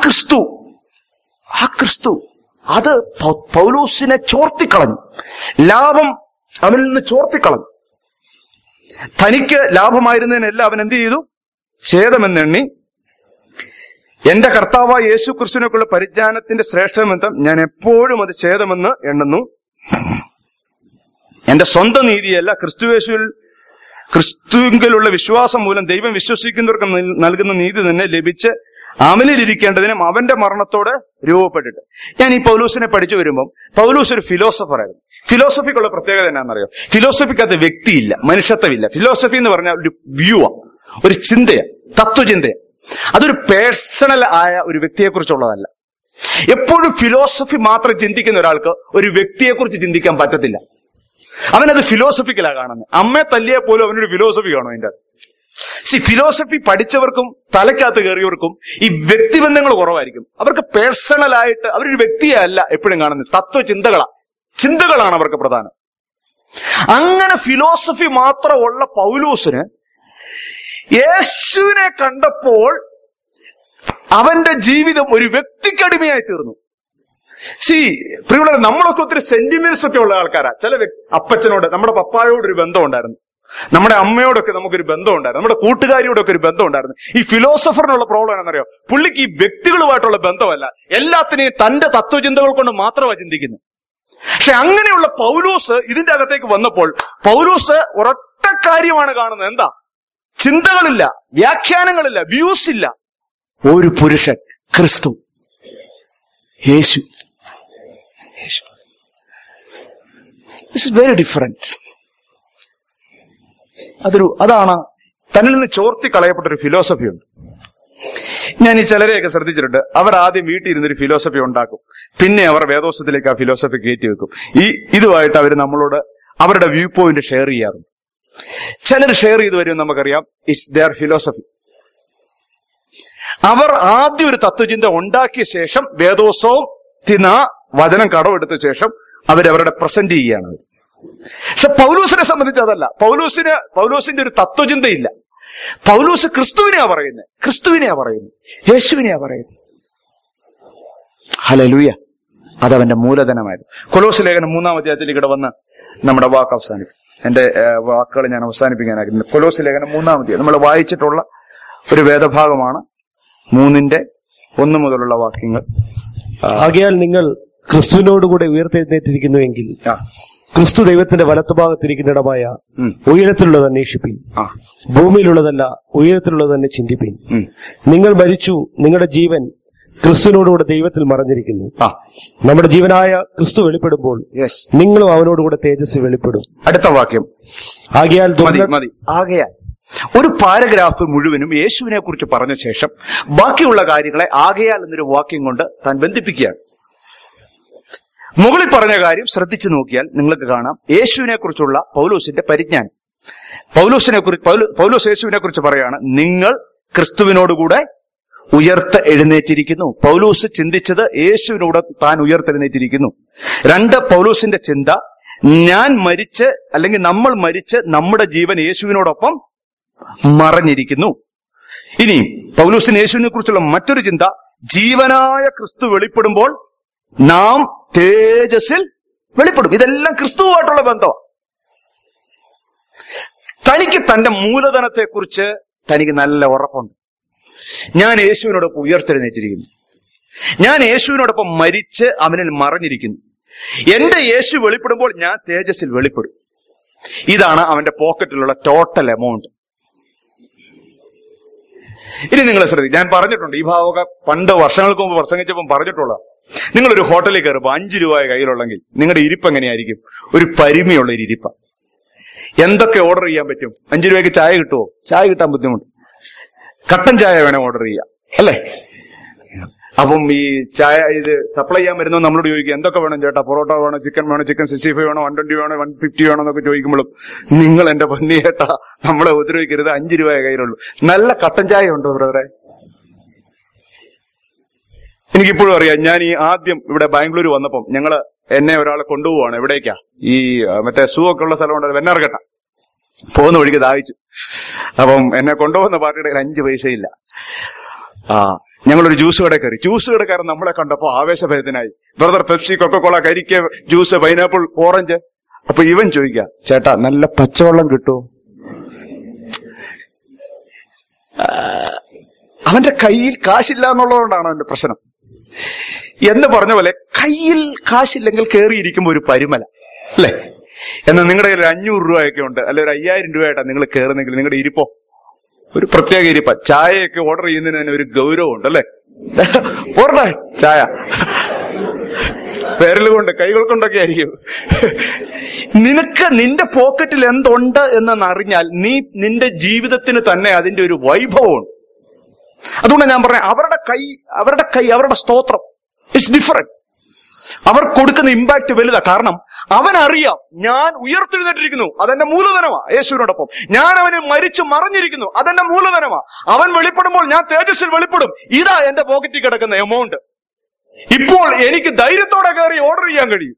ക്രിസ്തു അത് പൗലോസിനെ ചോർത്തിക്കളഞ്ഞു. ലാഭം അവനിൽ നിന്ന് ചോർത്തിക്കളഞ്ഞു. തനിക്ക് ലാഭമായിരുന്നതിനെല്ലാം അവൻ എന്ത് ചെയ്തു? ഛേദമെന്നെണ്ണി എന്റെ കർത്താവായ യേശു ക്രിസ്തുവിനേക്കുള്ള പരിജ്ഞാനത്തിന്റെ ശ്രേഷ്ഠമെന്തം ഞാൻ എപ്പോഴും അത് ഛേദമെന്ന് എണ്ണുന്നു. എന്റെ സ്വന്തം നീതിയല്ല, ക്രിസ്തുവിലുള്ള വിശ്വാസം മൂലം ദൈവം വിശ്വസിക്കുന്നവർക്ക് നൽകുന്ന നീതി തന്നെ ലഭിച്ച് അവനിലിരിക്കേണ്ടതിനും അവന്റെ മരണത്തോട് രൂപപ്പെട്ടിട്ട്. ഞാൻ ഈ പൗലൂസിനെ പഠിച്ചു വരുമ്പം പൗലൂസ് ഒരു ഫിലോസഫർ ആയിരുന്നു. ഫിലോസഫിക്കുള്ള പ്രത്യേകത എന്നാണെന്നറിയോ? ഫിലോസഫിക്കകത്ത് വ്യക്തിയില്ല, മനുഷ്യത്വമില്ല. ഫിലോസഫി എന്ന് പറഞ്ഞാൽ ഒരു വ്യൂവാ, ഒരു ചിന്തയാണ്, തത്വചിന്തയാണ്. അതൊരു പേഴ്സണൽ ആയ ഒരു വ്യക്തിയെക്കുറിച്ചുള്ളതല്ല. എപ്പോഴും ഫിലോസഫി മാത്രം ചിന്തിക്കുന്ന ഒരാൾക്ക് ഒരു വ്യക്തിയെക്കുറിച്ച് ചിന്തിക്കാൻ പറ്റത്തില്ല. അവനത് ഫിലോസഫിക്കലാ കാണുന്നത്. അമ്മയെ തല്ലിയെ പോലും അവനൊരു ഫിലോസഫി കാണും അതിന്റെ. ഫിലോസഫി പഠിച്ചവർക്കും തലയ്ക്കകത്ത് കയറിയവർക്കും ഈ വ്യക്തിബന്ധങ്ങൾ കുറവായിരിക്കും. അവർക്ക് പേഴ്സണലായിട്ട് അവരൊരു വ്യക്തിയെ അല്ല എപ്പോഴും കാണുന്നത്, ചിന്തകളാണ് അവർക്ക് പ്രധാനം. അങ്ങനെ ഫിലോസഫി മാത്രമുള്ള പൗലൂസിന് യേശുവിനെ കണ്ടപ്പോൾ അവന്റെ ജീവിതം ഒരു വ്യക്തിക്കടിമയായി തീർന്നു. പ്രിയമുള്ളവരെ, നമ്മളൊക്കെ ഒത്തിരി സെന്റിമെന്റ്സ് ഒക്കെ ഉള്ള ആൾക്കാരാ. ചില അപ്പച്ചനോട്, നമ്മുടെ പപ്പായോടൊരു ബന്ധം ഉണ്ടായിരുന്നു, നമ്മുടെ അമ്മയോടൊക്കെ നമുക്കൊരു ബന്ധം ഉണ്ടായിരുന്നു, നമ്മുടെ കൂട്ടുകാരിയോടൊക്കെ ഒരു ബന്ധം ഉണ്ടായിരുന്നു. ഈ ഫിലോസഫറിനുള്ള പ്രോബ്ലം എന്താണെന്നറിയോ? പുള്ളിക്ക് ഈ വ്യക്തികളുമായിട്ടുള്ള ബന്ധമല്ല, എല്ലാത്തിനെയും തന്റെ തത്വചിന്തകൾ കൊണ്ട് മാത്രമാണ് ചിന്തിക്കുന്നത്. പക്ഷെ അങ്ങനെയുള്ള പൗലൂസ് ഇതിന്റെ അകത്തേക്ക് വന്നപ്പോൾ പൗലൂസ് ഒരൊറ്റ കാര്യമാണ് കാണുന്നത്. എന്താ? ചിന്തകളില്ല, വ്യാഖ്യാനങ്ങളില്ല, വ്യൂസ് ഇല്ല. ഒരു പുരുഷൻ, ക്രിസ്തു, യേശു. This is very different. അതാണ് തന്നിൽ നിന്ന് ചോർത്തി കളയപ്പെട്ടൊരു ഫിലോസഫി ഉണ്ട്. ഞാൻ ഈ ചിലരെയൊക്കെ ശ്രദ്ധിച്ചിട്ടുണ്ട്. അവർ ആദ്യം വീട്ടിൽ ഇരുന്നൊരു ഫിലോസഫി ഉണ്ടാക്കും, പിന്നെ അവർ വേദോസത്തിലേക്ക് ആ ഫിലോസഫി കയറ്റി വെക്കും. ഇതുമായിട്ട് അവർ നമ്മളോട് അവരുടെ വ്യൂ പോയിന്റ് ഷെയർ ചെയ്യാറുണ്ട്. ചിലർ ഷെയർ ചെയ്ത് വരും, നമുക്കറിയാം, ഇറ്റ്സ് ദെയർ ഫിലോസഫി. അവർ ആദ്യം ഒരു തത്വചിന്ത ഉണ്ടാക്കിയ ശേഷം വേദോസവും വചനം കടമെടുത്ത ശേഷം അവരവരുടെ പ്രസന്റ് ചെയ്യുകയാണ്. പക്ഷെ പൗലൂസിനെ സംബന്ധിച്ച് അതല്ല. പൗലൂസിന്റെ ഒരു തത്വചിന്തയില്ല. പൗലൂസ് ക്രിസ്തുവിനെയാ പറയുന്നത്, യേശുവിനെയാ പറയുന്നത്. ഹല്ലേലൂയ. അതവന്റെ മൂലധനമായിരുന്നു. കൊലോസ്യ ലേഖനം 3-ാം അധ്യായത്തിൽ വന്ന് നമ്മുടെ വാക്ക് അവസാനിക്കും. എന്റെ വാക്കുകൾ ഞാൻ അവസാനിപ്പിക്കാനായിരുന്നു. കൊലോസ്യ ലേഖനം 3-ാം അധ്യായം നമ്മൾ വായിച്ചിട്ടുള്ള ഒരു വേദഭാഗമാണ്. 3:1 മുതലുള്ള വാക്യങ്ങൾ. ആകയാൽ നിങ്ങൾ ക്രിസ്തുവിനോടുകൂടെ ഉയർത്തെഴുന്നേറ്റിരിക്കുന്നുവെങ്കിൽ ക്രിസ്തു ദൈവത്തിന്റെ വലത്തുഭാഗത്തിരിക്കുന്നിടമായ ഉയരത്തിലുള്ളത് അന്വേഷിപ്പിൻ, ഭൂമിയിലുള്ളതല്ല ഉയരത്തിലുള്ളത് തന്നെ ചിന്തിപ്പിൻ. നിങ്ങൾ മരിച്ചു, നിങ്ങളുടെ ജീവൻ ക്രിസ്തുവിനോടുകൂടെ ദൈവത്തിൽ മറഞ്ഞിരിക്കുന്നു. നമ്മുടെ ജീവനായ ക്രിസ്തു വെളിപ്പെടുമ്പോൾ നിങ്ങളും അവനോടുകൂടെ തേജസ് വെളിപ്പെടും. അടുത്ത വാക്യം. ആകയാൽ ഒരു പാരഗ്രാഫ് മുഴുവനും യേശുവിനെ കുറിച്ച് പറഞ്ഞ ശേഷം ബാക്കിയുള്ള കാര്യങ്ങളെ ആകയാൽ എന്നൊരു വാക്യം കൊണ്ട് താൻ ബന്ധിപ്പിക്കുകയാണ്. മുകളിൽ പറഞ്ഞ കാര്യം ശ്രദ്ധിച്ചു നോക്കിയാൽ നിങ്ങൾക്ക് കാണാം യേശുവിനെ കുറിച്ചുള്ള പൗലോസിന്റെ പരിജ്ഞാനം. പൗലോസ് യേശുവിനെ കുറിച്ച് പറയാണ്, നിങ്ങൾ ക്രിസ്തുവിനോടുകൂടെ എഴുന്നേറ്റിരിക്കുന്നു. പൗലോസ് ചിന്തിച്ചത് യേശുവിനോട് താൻ ഉയർത്തെഴുന്നേറ്റിരിക്കുന്നു. 2, പൗലോസിന്റെ ചിന്ത, ഞാൻ മരിച്ച് അല്ലെങ്കിൽ നമ്മൾ മരിച്ച് നമ്മുടെ ജീവൻ യേശുവിനോടൊപ്പം മറഞ്ഞിരിക്കുന്നു. ഇനി പൗലോസിന് യേശുവിനെ കുറിച്ചുള്ള മറ്റൊരു ചിന്ത, ജീവനായ ക്രിസ്തു വെളിപ്പെടുമ്പോൾ നാം തേജസ്സിൽ വെളിപ്പെടും. ഇതെല്ലാം ക്രിസ്തുവുമായിട്ടുള്ള ബന്ധമാണ്. തനിക്ക് തന്റെ മൂലധനത്തെക്കുറിച്ച് തനിക്ക് നല്ല ഉറപ്പുണ്ട്. ഞാൻ യേശുവിനോടൊപ്പം ഉയർത്തെഴുന്നേറ്റിരിക്കുന്നു, ഞാൻ യേശുവിനോടൊപ്പം മരിച്ച് അവനിൽ മറഞ്ഞിരിക്കുന്നു. എന്റെ യേശു വെളിപ്പെടുമ്പോൾ ഞാൻ തേജസ്സിൽ വെളിപ്പെടും. ഇതാണ് അവന്റെ പോക്കറ്റിലുള്ള ടോട്ടൽ എമൗണ്ട്. ഇനി നിങ്ങൾ ശ്രദ്ധിക്കും, ഞാൻ പറഞ്ഞിട്ടുണ്ട്, ഈ ഭാവമൊക്കെ പണ്ട് വർഷങ്ങൾക്ക് മുമ്പ് പ്രസംഗിച്ചപ്പം പറഞ്ഞിട്ടുള്ള, നിങ്ങളൊരു ഹോട്ടലിൽ കയറുമ്പോൾ 5 രൂപ കയ്യിലുള്ളെങ്കിൽ നിങ്ങളുടെ ഇരിപ്പ് എങ്ങനെയായിരിക്കും? ഒരു പരിമിയുള്ള ഒരു ഇരിപ്പ. എന്തൊക്കെ ഓർഡർ ചെയ്യാൻ പറ്റും? 5 രൂപയ്ക്ക് ചായ കിട്ടുമോ? ചായ കിട്ടാൻ ബുദ്ധിമുട്ട്. കട്ടൻ ചായ വേണം ഓർഡർ ചെയ്യാം, അല്ലേ? അപ്പം ഈ ചായ ഇത് സപ്ലൈ ചെയ്യാൻ വരുന്നത് നമ്മളോട് ചോദിക്കുക, എന്തൊക്കെ വേണം ചേട്ടാ? പൊറോട്ട വേണോ, ചിക്കൻ വേണോ, ചിക്കൻ 65 വേണോ, 120 വേണോ, 150 വേണോ എന്നൊക്കെ ചോദിക്കുമ്പോഴും നിങ്ങൾ എന്റെ പൊന്നി ചേട്ടാ നമ്മളെ ഉപദ്രവിക്കരുത്, 5 രൂപയെ കയ്യിലുള്ളൂ. നല്ല കട്ടൻ ചായ ഉണ്ടോ ബ്രദറെ? എനിക്കിപ്പോഴും അറിയാം, ഞാൻ ഈ ആദ്യം ഇവിടെ ബാംഗ്ലൂർ വന്നപ്പം എന്നെ ഒരാളെ കൊണ്ടുപോവാണ്. എവിടേക്കാ? ഈ മറ്റേ സൂവൊക്കെ ഉള്ള സ്ഥലമുണ്ട്, വെന്നാർകട്ട. പോകുന്ന വഴിക്ക് ദാഹിച്ചു. അപ്പം എന്നെ കൊണ്ടുപോകുന്ന പാർട്ടിയുടെ 5 പൈസയില്ല. ഞങ്ങളൊരു ജ്യൂസ് കട കയറി. ജ്യൂസ് കടക്കാരൻ നമ്മളെ കണ്ടപ്പോ ആവേശഭരിതനായി, ബ്രദർ പെപ്സി, കൊക്കക്കോള, കരിക്ക, ജ്യൂസ്, പൈനാപ്പിൾ, ഓറഞ്ച്. അപ്പൊ ഇവൻ ചോദിക്കുക, ചേട്ടാ നല്ല പച്ചവെള്ളം കിട്ടുമോ? അവന്റെ കയ്യിൽ കാശില്ല എന്നുള്ളതുകൊണ്ടാണ് അവന്റെ പ്രശ്നം. എന്ന് പറഞ്ഞ പോലെ കയ്യിൽ കാശില്ലെങ്കിൽ കയറിയിരിക്കുമ്പോ ഒരു പരിമല, അല്ലെ? എന്നാൽ നിങ്ങളുടെ കയ്യിൽ 500 രൂപയൊക്കെ ഉണ്ട്, അല്ലെ ഒരു 5000 രൂപയായിട്ടാണ് നിങ്ങൾ കയറുന്നെങ്കിൽ നിങ്ങളുടെ ഇരിപ്പോ ഒരു പ്രത്യേക ഇരിപ്പ. ചായയൊക്കെ ഓർഡർ ചെയ്യുന്നതിന് തന്നെ ഒരു ഗൗരവമുണ്ട്, അല്ലെ? ഓർഡർ ചായ വിരലുകൊണ്ട് കൈകൾ കൊണ്ടൊക്കെ ആയിരിക്കും. നിനക്ക് നിന്റെ പോക്കറ്റിൽ എന്തുണ്ട് എന്നറിഞ്ഞാൽ നിന്റെ ജീവിതത്തിന് തന്നെ അതിന്റെ ഒരു വൈഭവമുണ്ട്. അതുകൊണ്ട് ഞാൻ പറഞ്ഞ അവരുടെ സ്തോത്രം ഇറ്റ്സ് ഡിഫറെന്റ്. അവർ കൊടുക്കുന്ന ഇമ്പാക്ട് വലുതാ. കാരണം അവനറിയാം ഞാൻ ഉയർത്തെഴുന്നേറ്റിരിക്കുന്നു, അതെന്റെ മൂലധനമാ. യേശുവിനോടൊപ്പം ഞാൻ അവന് മരിച്ചു മറഞ്ഞിരിക്കുന്നു, അതെന്റെ മൂലധനമാ. അവൻ വെളിപ്പെടുമ്പോൾ ഞാൻ തേജസ്സിൽ വെളിപ്പെടും. ഇതാ എന്റെ പോക്കറ്റിൽ കിടക്കുന്ന എമൗണ്ട്. ഇപ്പോൾ എനിക്ക് ധൈര്യത്തോടെ കയറി ഓർഡർ ചെയ്യാൻ കഴിയും.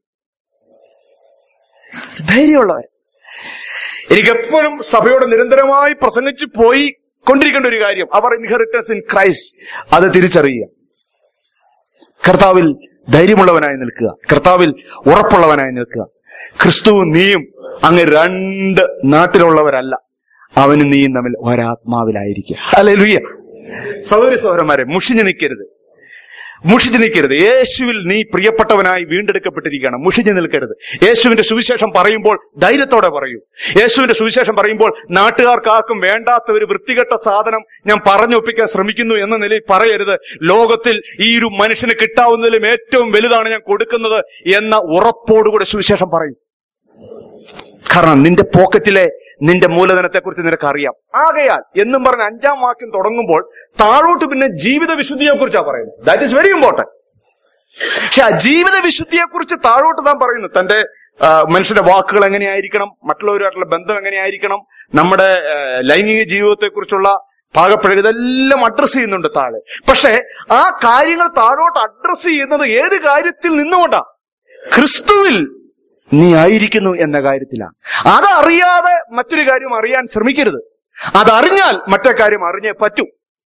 ധൈര്യമുള്ളവൻ. എനിക്കെപ്പോഴും സഭയോട് നിരന്തരമായി പ്രസംഗിച്ച് പോയി കൊണ്ടിരിക്കേണ്ട ഒരു കാര്യം, അവർ ഇൻഹെറിറ്റൻസ് ഇൻ ക്രൈസ്റ്റ്, അത് തിരിച്ചറിയുക. കർത്താവിൽ ധൈര്യമുള്ളവനായി നിൽക്കുക, കർത്താവിൽ ഉറപ്പുള്ളവനായി നിൽക്കുക. ക്രിസ്തുവും നീയും അങ്ങ് 2 നാട്ടിലുള്ളവരല്ല, അവനും നീയും തമ്മിൽ ഒരാത്മാവിലായിരിക്കുക. ഹല്ലേലൂയ. സഹോദരി സഹോദരന്മാരെ, മുഷിഞ്ഞു നിൽക്കരുത്. യേശുവിൽ നീ പ്രിയപ്പെട്ടവനായി വീണ്ടെടുക്കപ്പെട്ടിരിക്കുകയാണ്. മുഷിഞ്ഞു നിൽക്കരുത്. യേശുവിന്റെ സുവിശേഷം പറയുമ്പോൾ ധൈര്യത്തോടെ പറയൂ. യേശുവിന്റെ സുവിശേഷം പറയുമ്പോൾ നാട്ടുകാർക്കാർക്കും വേണ്ടാത്ത ഒരു വൃത്തികെട്ട സാധനം ഞാൻ പറഞ്ഞൊപ്പിക്കാൻ ശ്രമിക്കുന്നു എന്ന നിലയിൽ പറയരുത്. ലോകത്തിൽ ഈ ഒരു മനുഷ്യന് കിട്ടാവുന്നതിലും ഏറ്റവും വലുതാണ് ഞാൻ കൊടുക്കുന്നത് എന്ന ഉറപ്പോടുകൂടെ സുവിശേഷം പറയും. കാരണം നിന്റെ പോക്കറ്റിലെ നിന്റെ മൂലധനത്തെക്കുറിച്ച് നിനക്ക് അറിയാം. ആകയാൽ എന്നും പറഞ്ഞ 5-ാം വാക്യം തുടങ്ങുമ്പോൾ താഴോട്ട് പിന്നെ ജീവിത വിശുദ്ധിയെ കുറിച്ചാണ് പറയുന്നത്. That is very important. പക്ഷെ ആ ജീവിത വിശുദ്ധിയെക്കുറിച്ച് താഴോട്ട് താൻ പറയുന്നു. തന്റെ മനുഷ്യന്റെ വാക്കുകൾ എങ്ങനെയായിരിക്കണം, മറ്റുള്ളവരുമായിട്ടുള്ള ബന്ധം എങ്ങനെയായിരിക്കണം, നമ്മുടെ ലൈംഗിക ജീവിതത്തെക്കുറിച്ചുള്ള പാകപ്പിഴ, ഇതെല്ലാം അഡ്രസ് ചെയ്യുന്നുണ്ട് താഴെ. പക്ഷെ ആ കാര്യങ്ങൾ താഴോട്ട് അഡ്രസ് ചെയ്യുന്നത് ഏത് കാര്യത്തിൽ നിന്നുകൊണ്ടാ? ക്രിസ്തുവിൽ നീ ആയിരിക്കുന്നു എന്ന കാര്യത്തിലാണ്. അതറിയാതെ മറ്റൊരു കാര്യം അറിയാൻ ശ്രമിക്കരുത്. അതറിഞ്ഞാൽ മറ്റേ കാര്യം അറിഞ്ഞേ പറ്റൂ.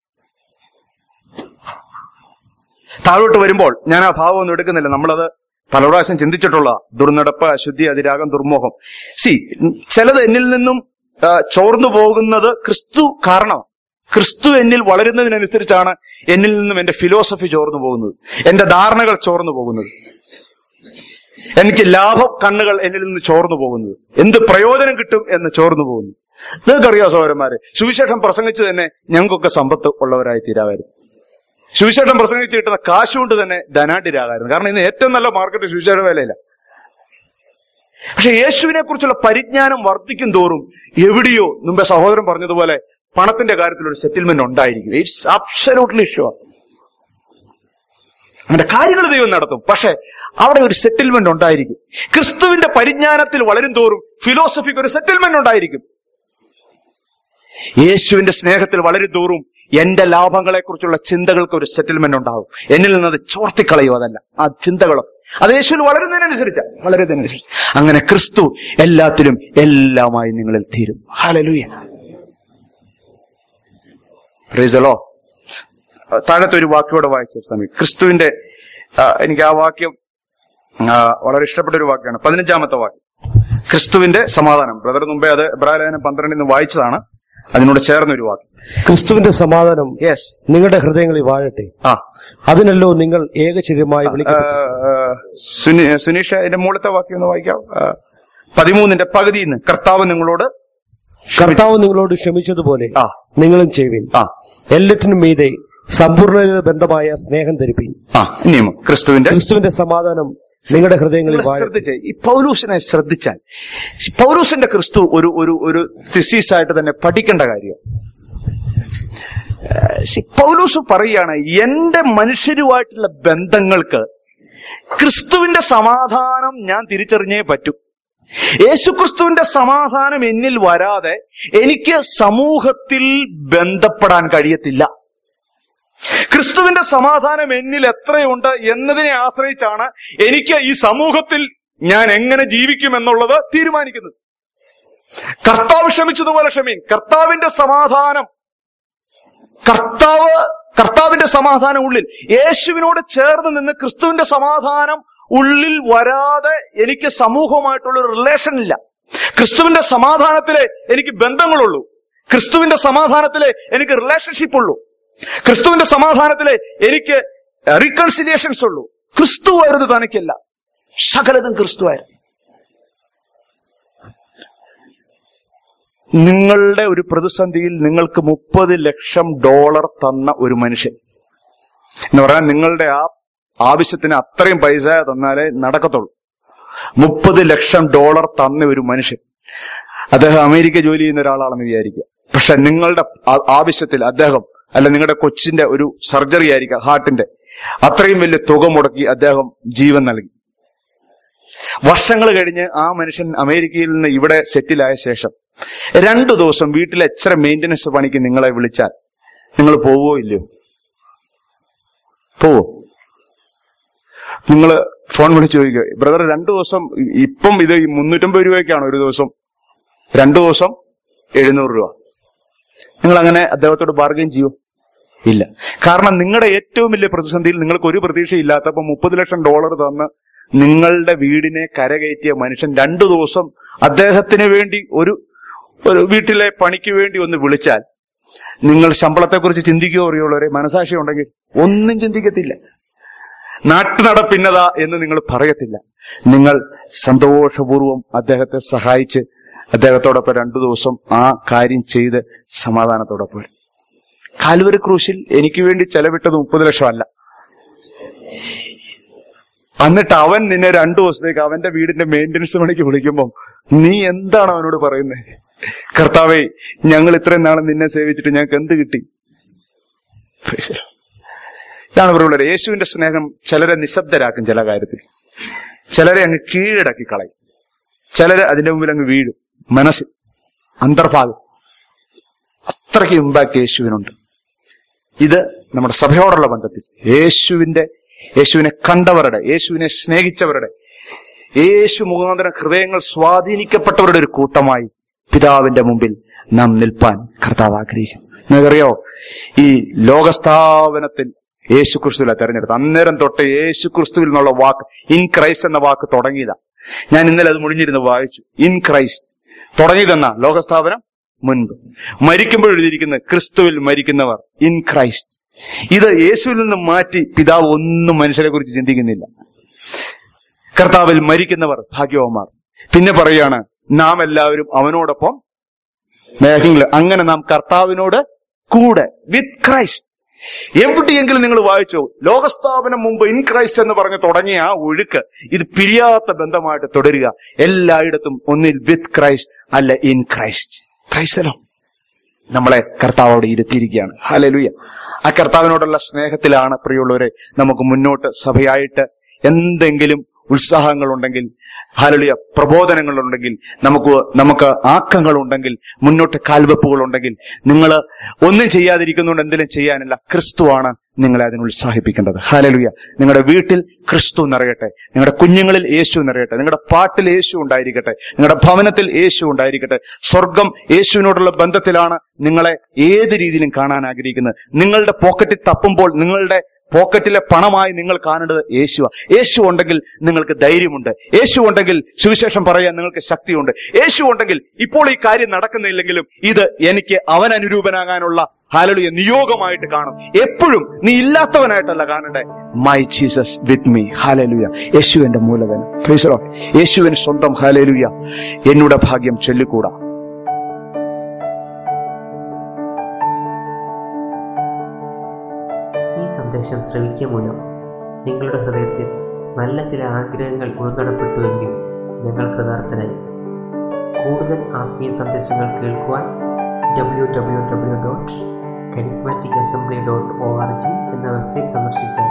താഴോട്ട് വരുമ്പോൾ ഞാൻ ആ ഭാവമൊന്നും എടുക്കുന്നില്ല, നമ്മളത് പല പ്രാവശ്യം ചിന്തിച്ചിട്ടുള്ള ദുർനടപ്പ്, അശുദ്ധി, അതിരാഗം, ദുർമോഹം. ചിലത് എന്നിൽ നിന്നും ചോർന്നു പോകുന്നത് ക്രിസ്തു കാരണമാണ്. ക്രിസ്തു എന്നിൽ വളരുന്നതിനനുസരിച്ചാണ് എന്നിൽ നിന്നും എന്റെ ഫിലോസഫി ചോർന്നു പോകുന്നത്, എന്റെ ധാരണകൾ ചോർന്നു പോകുന്നത്, എനിക്ക് ലാഭം കണ്ണുകൾ എന്നിൽ നിന്ന് ചോർന്നു പോകുന്നത്, എന്ത് പ്രയോജനം കിട്ടും എന്ന് ചോർന്നു പോകുന്നു. നിങ്ങൾക്കറിയാം സഹോദരന്മാരെ, സുവിശേഷം പ്രസംഗിച്ച് തന്നെ ഞങ്ങൾക്കൊക്കെ സമ്പത്ത് ഉള്ളവരായി തീരാമായിരുന്നു. സുവിശേഷം പ്രസംഗിച്ച് കിട്ടുന്ന കാശുകൊണ്ട് തന്നെ ധനാഢ്യരാകായിരുന്നു. കാരണം ഇന്ന് ഏറ്റവും നല്ല മാർക്കറ്റ് സുവിശേഷ വേലയില്ല. പക്ഷെ യേശുവിനെ കുറിച്ചുള്ള പരിജ്ഞാനം വർദ്ധിക്കും തോറും എവിടെയോ മുമ്പേ സഹോദരൻ പറഞ്ഞതുപോലെ പണത്തിന്റെ കാര്യത്തിൽ ഒരു സെറ്റിൽമെന്റ് ഉണ്ടായിരിക്കും. It's absolutely sure. അവന്റെ കാര്യങ്ങൾ ദൈവം നടത്തും. പക്ഷെ അവിടെ ഒരു സെറ്റിൽമെന്റ് ഉണ്ടായിരിക്കും. ക്രിസ്തുവിന്റെ പരിജ്ഞാനത്തിൽ വളരും തോറും ഫിലോസഫിക്ക് ഒരു സെറ്റിൽമെന്റ് ഉണ്ടായിരിക്കും. യേശുവിന്റെ സ്നേഹത്തിൽ വളരും തോറും എന്റെ ലാഭങ്ങളെ കുറിച്ചുള്ള ചിന്തകൾക്ക് ഒരു സെറ്റിൽമെന്റ് ഉണ്ടാവും. എന്നിൽ നിന്നത് ചോർത്തിക്കളയോ അതല്ല, ആ ചിന്തകളോ അത് യേശുവിൽ വളരുന്നതിനനുസരിച്ച് അങ്ങനെ ക്രിസ്തു എല്ലാത്തിലും എല്ലാമായി നിങ്ങളിൽ തീരും. ഹല്ലേലൂയ. Praise the Lord. താഴത്തെ ഒരു വാക്യോടെ വായിച്ച സമയം ക്രിസ്തുവിന്റെ, എനിക്ക് ആ വാക്യം വളരെ ഇഷ്ടപ്പെട്ട ഒരു വാക്യമാണ്. 15-ാമത്തെ വാക്യം, ക്രിസ്തുവിന്റെ സമാധാനം. ബ്രദർ മുമ്പേ അത് എബ്രായലേഖനം 12 വായിച്ചതാണ്. അതിനോട് ചേർന്നൊരു വാക്യം, ക്രിസ്തുവിന്റെ സമാധാനം നിങ്ങളുടെ ഹൃദയങ്ങളിൽ വാഴട്ടെ, അതിനല്ലോ നിങ്ങൾ ഏകശരീരമായി വിളിക്കപ്പെട്ടു. സുനീഷ അതിന്റെ മുകളിലത്തെ വാക്യം ഒന്ന് വായിക്കാം. 13-ന്റെ പകുതിയിൽ നിന്ന്, കർത്താവ് നിങ്ങളോട് ക്ഷമിച്ചതുപോലെ നിങ്ങളും ചെയ്യുവിൻ, എല്ലാറ്റിനും മീതെ സമ്പൂർണ്ണ ബന്ധമായ സ്നേഹം ധരിപ്പിൻ. ഇനിയും ക്രിസ്തുവിന്റെ സമാധാനം നിങ്ങളുടെ ഹൃദയങ്ങളിൽ ശ്രദ്ധിച്ച്. ഈ പൗലൂസിനെ ശ്രദ്ധിച്ചാൽ പൗലൂസിന്റെ ക്രിസ്തു ഒരു തിസീസായിട്ട് തന്നെ പഠിക്കേണ്ട കാര്യം. പൗലൂസ് പറയുകയാണ്, എന്റെ മനുഷ്യരുമായിട്ടുള്ള ബന്ധങ്ങൾക്ക് ക്രിസ്തുവിന്റെ സമാധാനം ഞാൻ തിരിച്ചറിഞ്ഞേ പറ്റൂ. യേശുക്രിസ്തുവിന്റെ സമാധാനം എന്നിൽ വരാതെ എനിക്ക് സമൂഹത്തിൽ ബന്ധപ്പെടാൻ കഴിയത്തില്ല. ക്രിസ്തുവിന്റെ സമാധാനം എന്നിൽ എത്രയുണ്ട് എന്നതിനെ ആശ്രയിച്ചാണ് എനിക്ക് ഈ സമൂഹത്തിൽ ഞാൻ എങ്ങനെ ജീവിക്കുമെന്നുള്ളത് തീരുമാനിക്കുന്നത്. കർത്താവ് ക്ഷമിച്ചതുപോലെ ക്ഷമീൻ. കർത്താവിന്റെ സമാധാനം ഉള്ളിൽ, യേശുവിനോട് ചേർന്ന് നിന്ന് ക്രിസ്തുവിന്റെ സമാധാനം ഉള്ളിൽ വരാതെ എനിക്ക് സമൂഹവുമായിട്ടുള്ളൊരു റിലേഷൻ ഇല്ല. ക്രിസ്തുവിന്റെ സമാധാനത്തിലെ എനിക്ക് ബന്ധങ്ങളുള്ളൂ. ക്രിസ്തുവിന്റെ സമാധാനത്തിലെ എനിക്ക് റിലേഷൻഷിപ്പ് ഉള്ളൂ. ക്രിസ്തുവിന്റെ സമാധാനത്തിലെ എനിക്ക് റീകൺസിലിയേഷൻസ് ഉള്ളൂ. ക്രിസ്തുവായിരുന്നു തനിക്കല്ല, സകലതും ക്രിസ്തുവായിരുന്നു. നിങ്ങളുടെ ഒരു പ്രതിസന്ധിയിൽ നിങ്ങൾക്ക് $30 ലക്ഷം തന്ന ഒരു മനുഷ്യൻ എന്ന് പറഞ്ഞാൽ നിങ്ങളുടെ ആ ആവശ്യത്തിന് അത്രയും പൈസ തന്നാലേ നടക്കത്തുള്ളൂ. $30 ലക്ഷം തന്ന ഒരു മനുഷ്യൻ, അദ്ദേഹം അമേരിക്ക ജോലി ചെയ്യുന്ന ഒരാളാണെന്ന് വിചാരിക്കുക. പക്ഷെ നിങ്ങളുടെ ആവശ്യത്തിൽ അദ്ദേഹം, അല്ല നിങ്ങളുടെ കൊച്ചിന്റെ ഒരു സർജറി ആയിരിക്കാം, ഹാർട്ടിന്റെ, അത്രയും വലിയ തുക മുടക്കി അദ്ദേഹം ജീവൻ നൽകി. വർഷങ്ങൾ കഴിഞ്ഞ് ആ മനുഷ്യൻ അമേരിക്കയിൽ നിന്ന് ഇവിടെ സെറ്റിലായ ശേഷം 2 ദിവസം വീട്ടിലെ എത്ര മെയിന്റനൻസ് പണിക്ക് നിങ്ങളെ വിളിച്ചാൽ നിങ്ങൾ പോവോ ഇല്ലയോ? പോവോ? നിങ്ങൾ ഫോൺ വിളിച്ച് ചോദിക്കുക, ബ്രദർ 2 ദിവസം, ഇപ്പം ഇത് 350 രൂപയ്ക്കാണ് ഒരു ദിവസം, 2 ദിവസം 700 രൂപ. നിങ്ങൾ അങ്ങനെ അദ്ദേഹത്തോട് ബാർഗെയിൻ ചെയ്യൂ? ഇല്ല. കാരണം നിങ്ങളുടെ ഏറ്റവും വലിയ പ്രതിസന്ധിയിൽ നിങ്ങൾക്ക് ഒരു പ്രതീക്ഷയില്ലാത്തപ്പോ $30 ലക്ഷം തന്ന് നിങ്ങളുടെ വീടിനെ കരകയറ്റിയ മനുഷ്യൻ 2 ദിവസം അദ്ദേഹത്തിന് വേണ്ടി ഒരു വീട്ടിലെ പണിക്ക് വേണ്ടി ഒന്ന് വിളിച്ചാൽ നിങ്ങൾ ശമ്പളത്തെക്കുറിച്ച് ചിന്തിക്കുകയോ അറിയുള്ളവരെ? മനസാക്ഷി ഉണ്ടെങ്കിൽ ഒന്നും ചിന്തിക്കത്തില്ല. നാട്ടുനടപ്പിന്നതാ എന്ന് നിങ്ങൾ പറയത്തില്ല. നിങ്ങൾ സന്തോഷപൂർവ്വം അദ്ദേഹത്തെ സഹായിച്ച് അദ്ദേഹത്തോടൊപ്പം 2 ദിവസം ആ കാര്യം ചെയ്ത് സമാധാനത്തോടെ പോരും. കാൽവരി ക്രൂശിൽ എനിക്ക് വേണ്ടി ചെലവിട്ടത് 30 ലക്ഷം അല്ല. എന്നിട്ട് അവൻ നിന്നെ 2 ദിവസത്തേക്ക് അവന്റെ വീടിന്റെ മെയിന്റനൻസ് പണിക്ക് വിളിക്കുമ്പോൾ നീ എന്താണ് അവനോട് പറയുന്നത്? കർത്താവേ, ഞങ്ങൾ ഇത്രയും നാളെ നിന്നെ സേവിച്ചിട്ട് ഞങ്ങൾക്ക് എന്ത് കിട്ടി? ഇതാണ് പറയുള്ളത്. യേശുവിന്റെ സ്നേഹം ചിലരെ നിശബ്ദരാക്കും, ചില കാര്യത്തിൽ ചിലരെ അങ്ങ് കീഴടക്കി കളയും, ചിലര് അതിന്റെ മുമ്പിൽ അങ്ങ് വീഴും. മനസ്സിൽ അന്തർഭാഗം അത്രയ്ക്ക് ഇമ്പാക്ട് യേശുവിനുണ്ട്. ഇത് നമ്മുടെ സഭയോടുള്ള ബന്ധത്തിൽ യേശുവിനെ കണ്ടവരുടെ, യേശുവിനെ സ്നേഹിച്ചവരുടെ, യേശു മുഖാന്തരം ഹൃദയങ്ങൾ സ്വാധീനിക്കപ്പെട്ടവരുടെ ഒരു കൂട്ടമായി പിതാവിന്റെ മുമ്പിൽ നാം നിൽപ്പാൻ കർത്താവ് ആഗ്രഹിക്കുന്നു. നിങ്ങൾക്കറിയോ, ഈ ലോകസ്ഥാപനത്തിൽ യേശു ക്രിസ്തുവിലാണ് തെരഞ്ഞെടുത്തത്. അന്നേരം തൊട്ട് യേശു ക്രിസ്തുവിൽ നിന്നുള്ള വാക്ക്, ഇൻ ക്രൈസ്റ്റ് എന്ന വാക്ക് തുടങ്ങിയതാ. ഞാൻ ഇന്നലെ അത് മുടിഞ്ഞിരുന്ന് വായിച്ചു. ഇൻ ക്രൈസ്റ്റ് തുടങ്ങിയതെന്നാ ലോകസ്ഥാപനം മുൻപ്. മരിക്കുമ്പോൾ എഴുതിയിരിക്കുന്നത് ക്രിസ്തുവിൽ മരിക്കുന്നവർ, ഇൻ ക്രൈസ്റ്റ്. ഇത് യേശുവിൽ നിന്ന് മാറ്റി പിതാവ് ഒന്നും മനുഷ്യരെ കുറിച്ച് ചിന്തിക്കുന്നില്ല. കർത്താവിൽ മരിക്കുന്നവർ ഭാഗ്യവാന്മാർ. പിന്നെ പറയാണ്, നാം എല്ലാവരും അവനോടൊപ്പം മേഘങ്ങളിൽ, അങ്ങനെ നാം കർത്താവിനോട് കൂടെ, വിത്ത് ക്രൈസ്റ്റ്. എവിടെയെങ്കിലും നിങ്ങൾ വായിച്ചോ, ലോകസ്ഥാപനം മുമ്പ് ഇൻ ക്രൈസ്റ്റ് എന്ന് പറഞ്ഞ് തുടങ്ങിയ ആ ഒഴുക്ക് ഇത് പിരിയാത്ത ബന്ധമായിട്ട് തുടരുക. എല്ലായിടത്തും ഒന്നിൽ വിത്ത് ക്രൈസ്റ്റ്, അല്ല ഇൻ ക്രൈസ്റ്റ്. ക്രൈസ്തലോ നമ്മളെ കർത്താവോട് ഇരുത്തിയിരിക്കുകയാണ്. ഹല്ലേലൂയ. ആ കർത്താവിനോടുള്ള സ്നേഹത്തിലാണ് പ്രിയമുള്ളവരെ നമുക്ക് മുന്നോട്ട് സഭയായിട്ട് എന്തെങ്കിലും ഉത്സാഹങ്ങളുണ്ടെങ്കിൽ, ഹല്ലേലൂയ, പ്രബോധനങ്ങളുണ്ടെങ്കിൽ, നമുക്ക് ആക്കങ്ങളുണ്ടെങ്കിൽ, മുന്നോട്ട് കാൽവെപ്പുകളുണ്ടെങ്കിൽ, നിങ്ങൾ ഒന്നും ചെയ്യാതിരിക്കുന്നുണ്ട് എന്തെങ്കിലും ചെയ്യാനല്ല, ക്രിസ്തുവാണ് നിങ്ങളെ അതിന് ഉത്സാഹിപ്പിക്കേണ്ടത്. ഹല്ലേലൂയ. നിങ്ങളുടെ വീട്ടിൽ ക്രിസ്തു നിറയട്ടെ, നിങ്ങളുടെ കുഞ്ഞുങ്ങളിൽ യേശു നിറയട്ടെ, നിങ്ങളുടെ പാട്ടിൽ യേശു ഉണ്ടായിരിക്കട്ടെ, നിങ്ങളുടെ ഭവനത്തിൽ യേശു ഉണ്ടായിരിക്കട്ടെ. സ്വർഗം യേശുവിനോടുള്ള ബന്ധത്തിലാണ് നിങ്ങളെ ഏത് രീതിയിലും കാണാൻ ആഗ്രഹിക്കുന്നത്. നിങ്ങളുടെ പോക്കറ്റിൽ തപ്പുമ്പോൾ നിങ്ങളുടെ പോക്കറ്റിലെ പണമായി നിങ്ങൾ കാണേണ്ടത് യേശുവാ. യേശു ഉണ്ടെങ്കിൽ നിങ്ങൾക്ക് ധൈര്യമുണ്ട്. യേശു ഉണ്ടെങ്കിൽ സുവിശേഷം പറയാൻ നിങ്ങൾക്ക് ശക്തിയുണ്ട്. യേശു ഉണ്ടെങ്കിൽ ഇപ്പോൾ ഈ കാര്യം നടക്കുന്നില്ലെങ്കിലും ഇത് എനിക്ക് അവൻ അനുരൂപനാകാനുള്ള ഹല്ലേലൂയ നിയോഗമായിട്ട് കാണും. എപ്പോഴും നീ ഇല്ലാത്തവനായിട്ടല്ല കാണണ്ടേ. My Jesus with me. Hallelujah. യേശു എന്റെ മൂലധനം. Praise the Lord. യേശുവിന് സ്വന്തം. ഹല്ലേലൂയ. എന്നോട് ഭാഗ്യം ചൊല്ലിക്കൂടാ. സന്ദേശം ശ്രവിക്കുക മൂലം നിങ്ങളുടെ ഹൃദയത്തിൽ നല്ല ചില ആഗ്രഹങ്ങൾ ഉൾക്കടപ്പെട്ടുവെങ്കിൽ ഞങ്ങൾ കൃതാർത്ഥനായി. കൂടുതൽ ആത്മീയ സന്ദേശങ്ങൾ കേൾക്കുവാൻ www.charismaticassembly.org എന്ന വെബ്സൈറ്റ് സന്ദർശിച്ചാൽ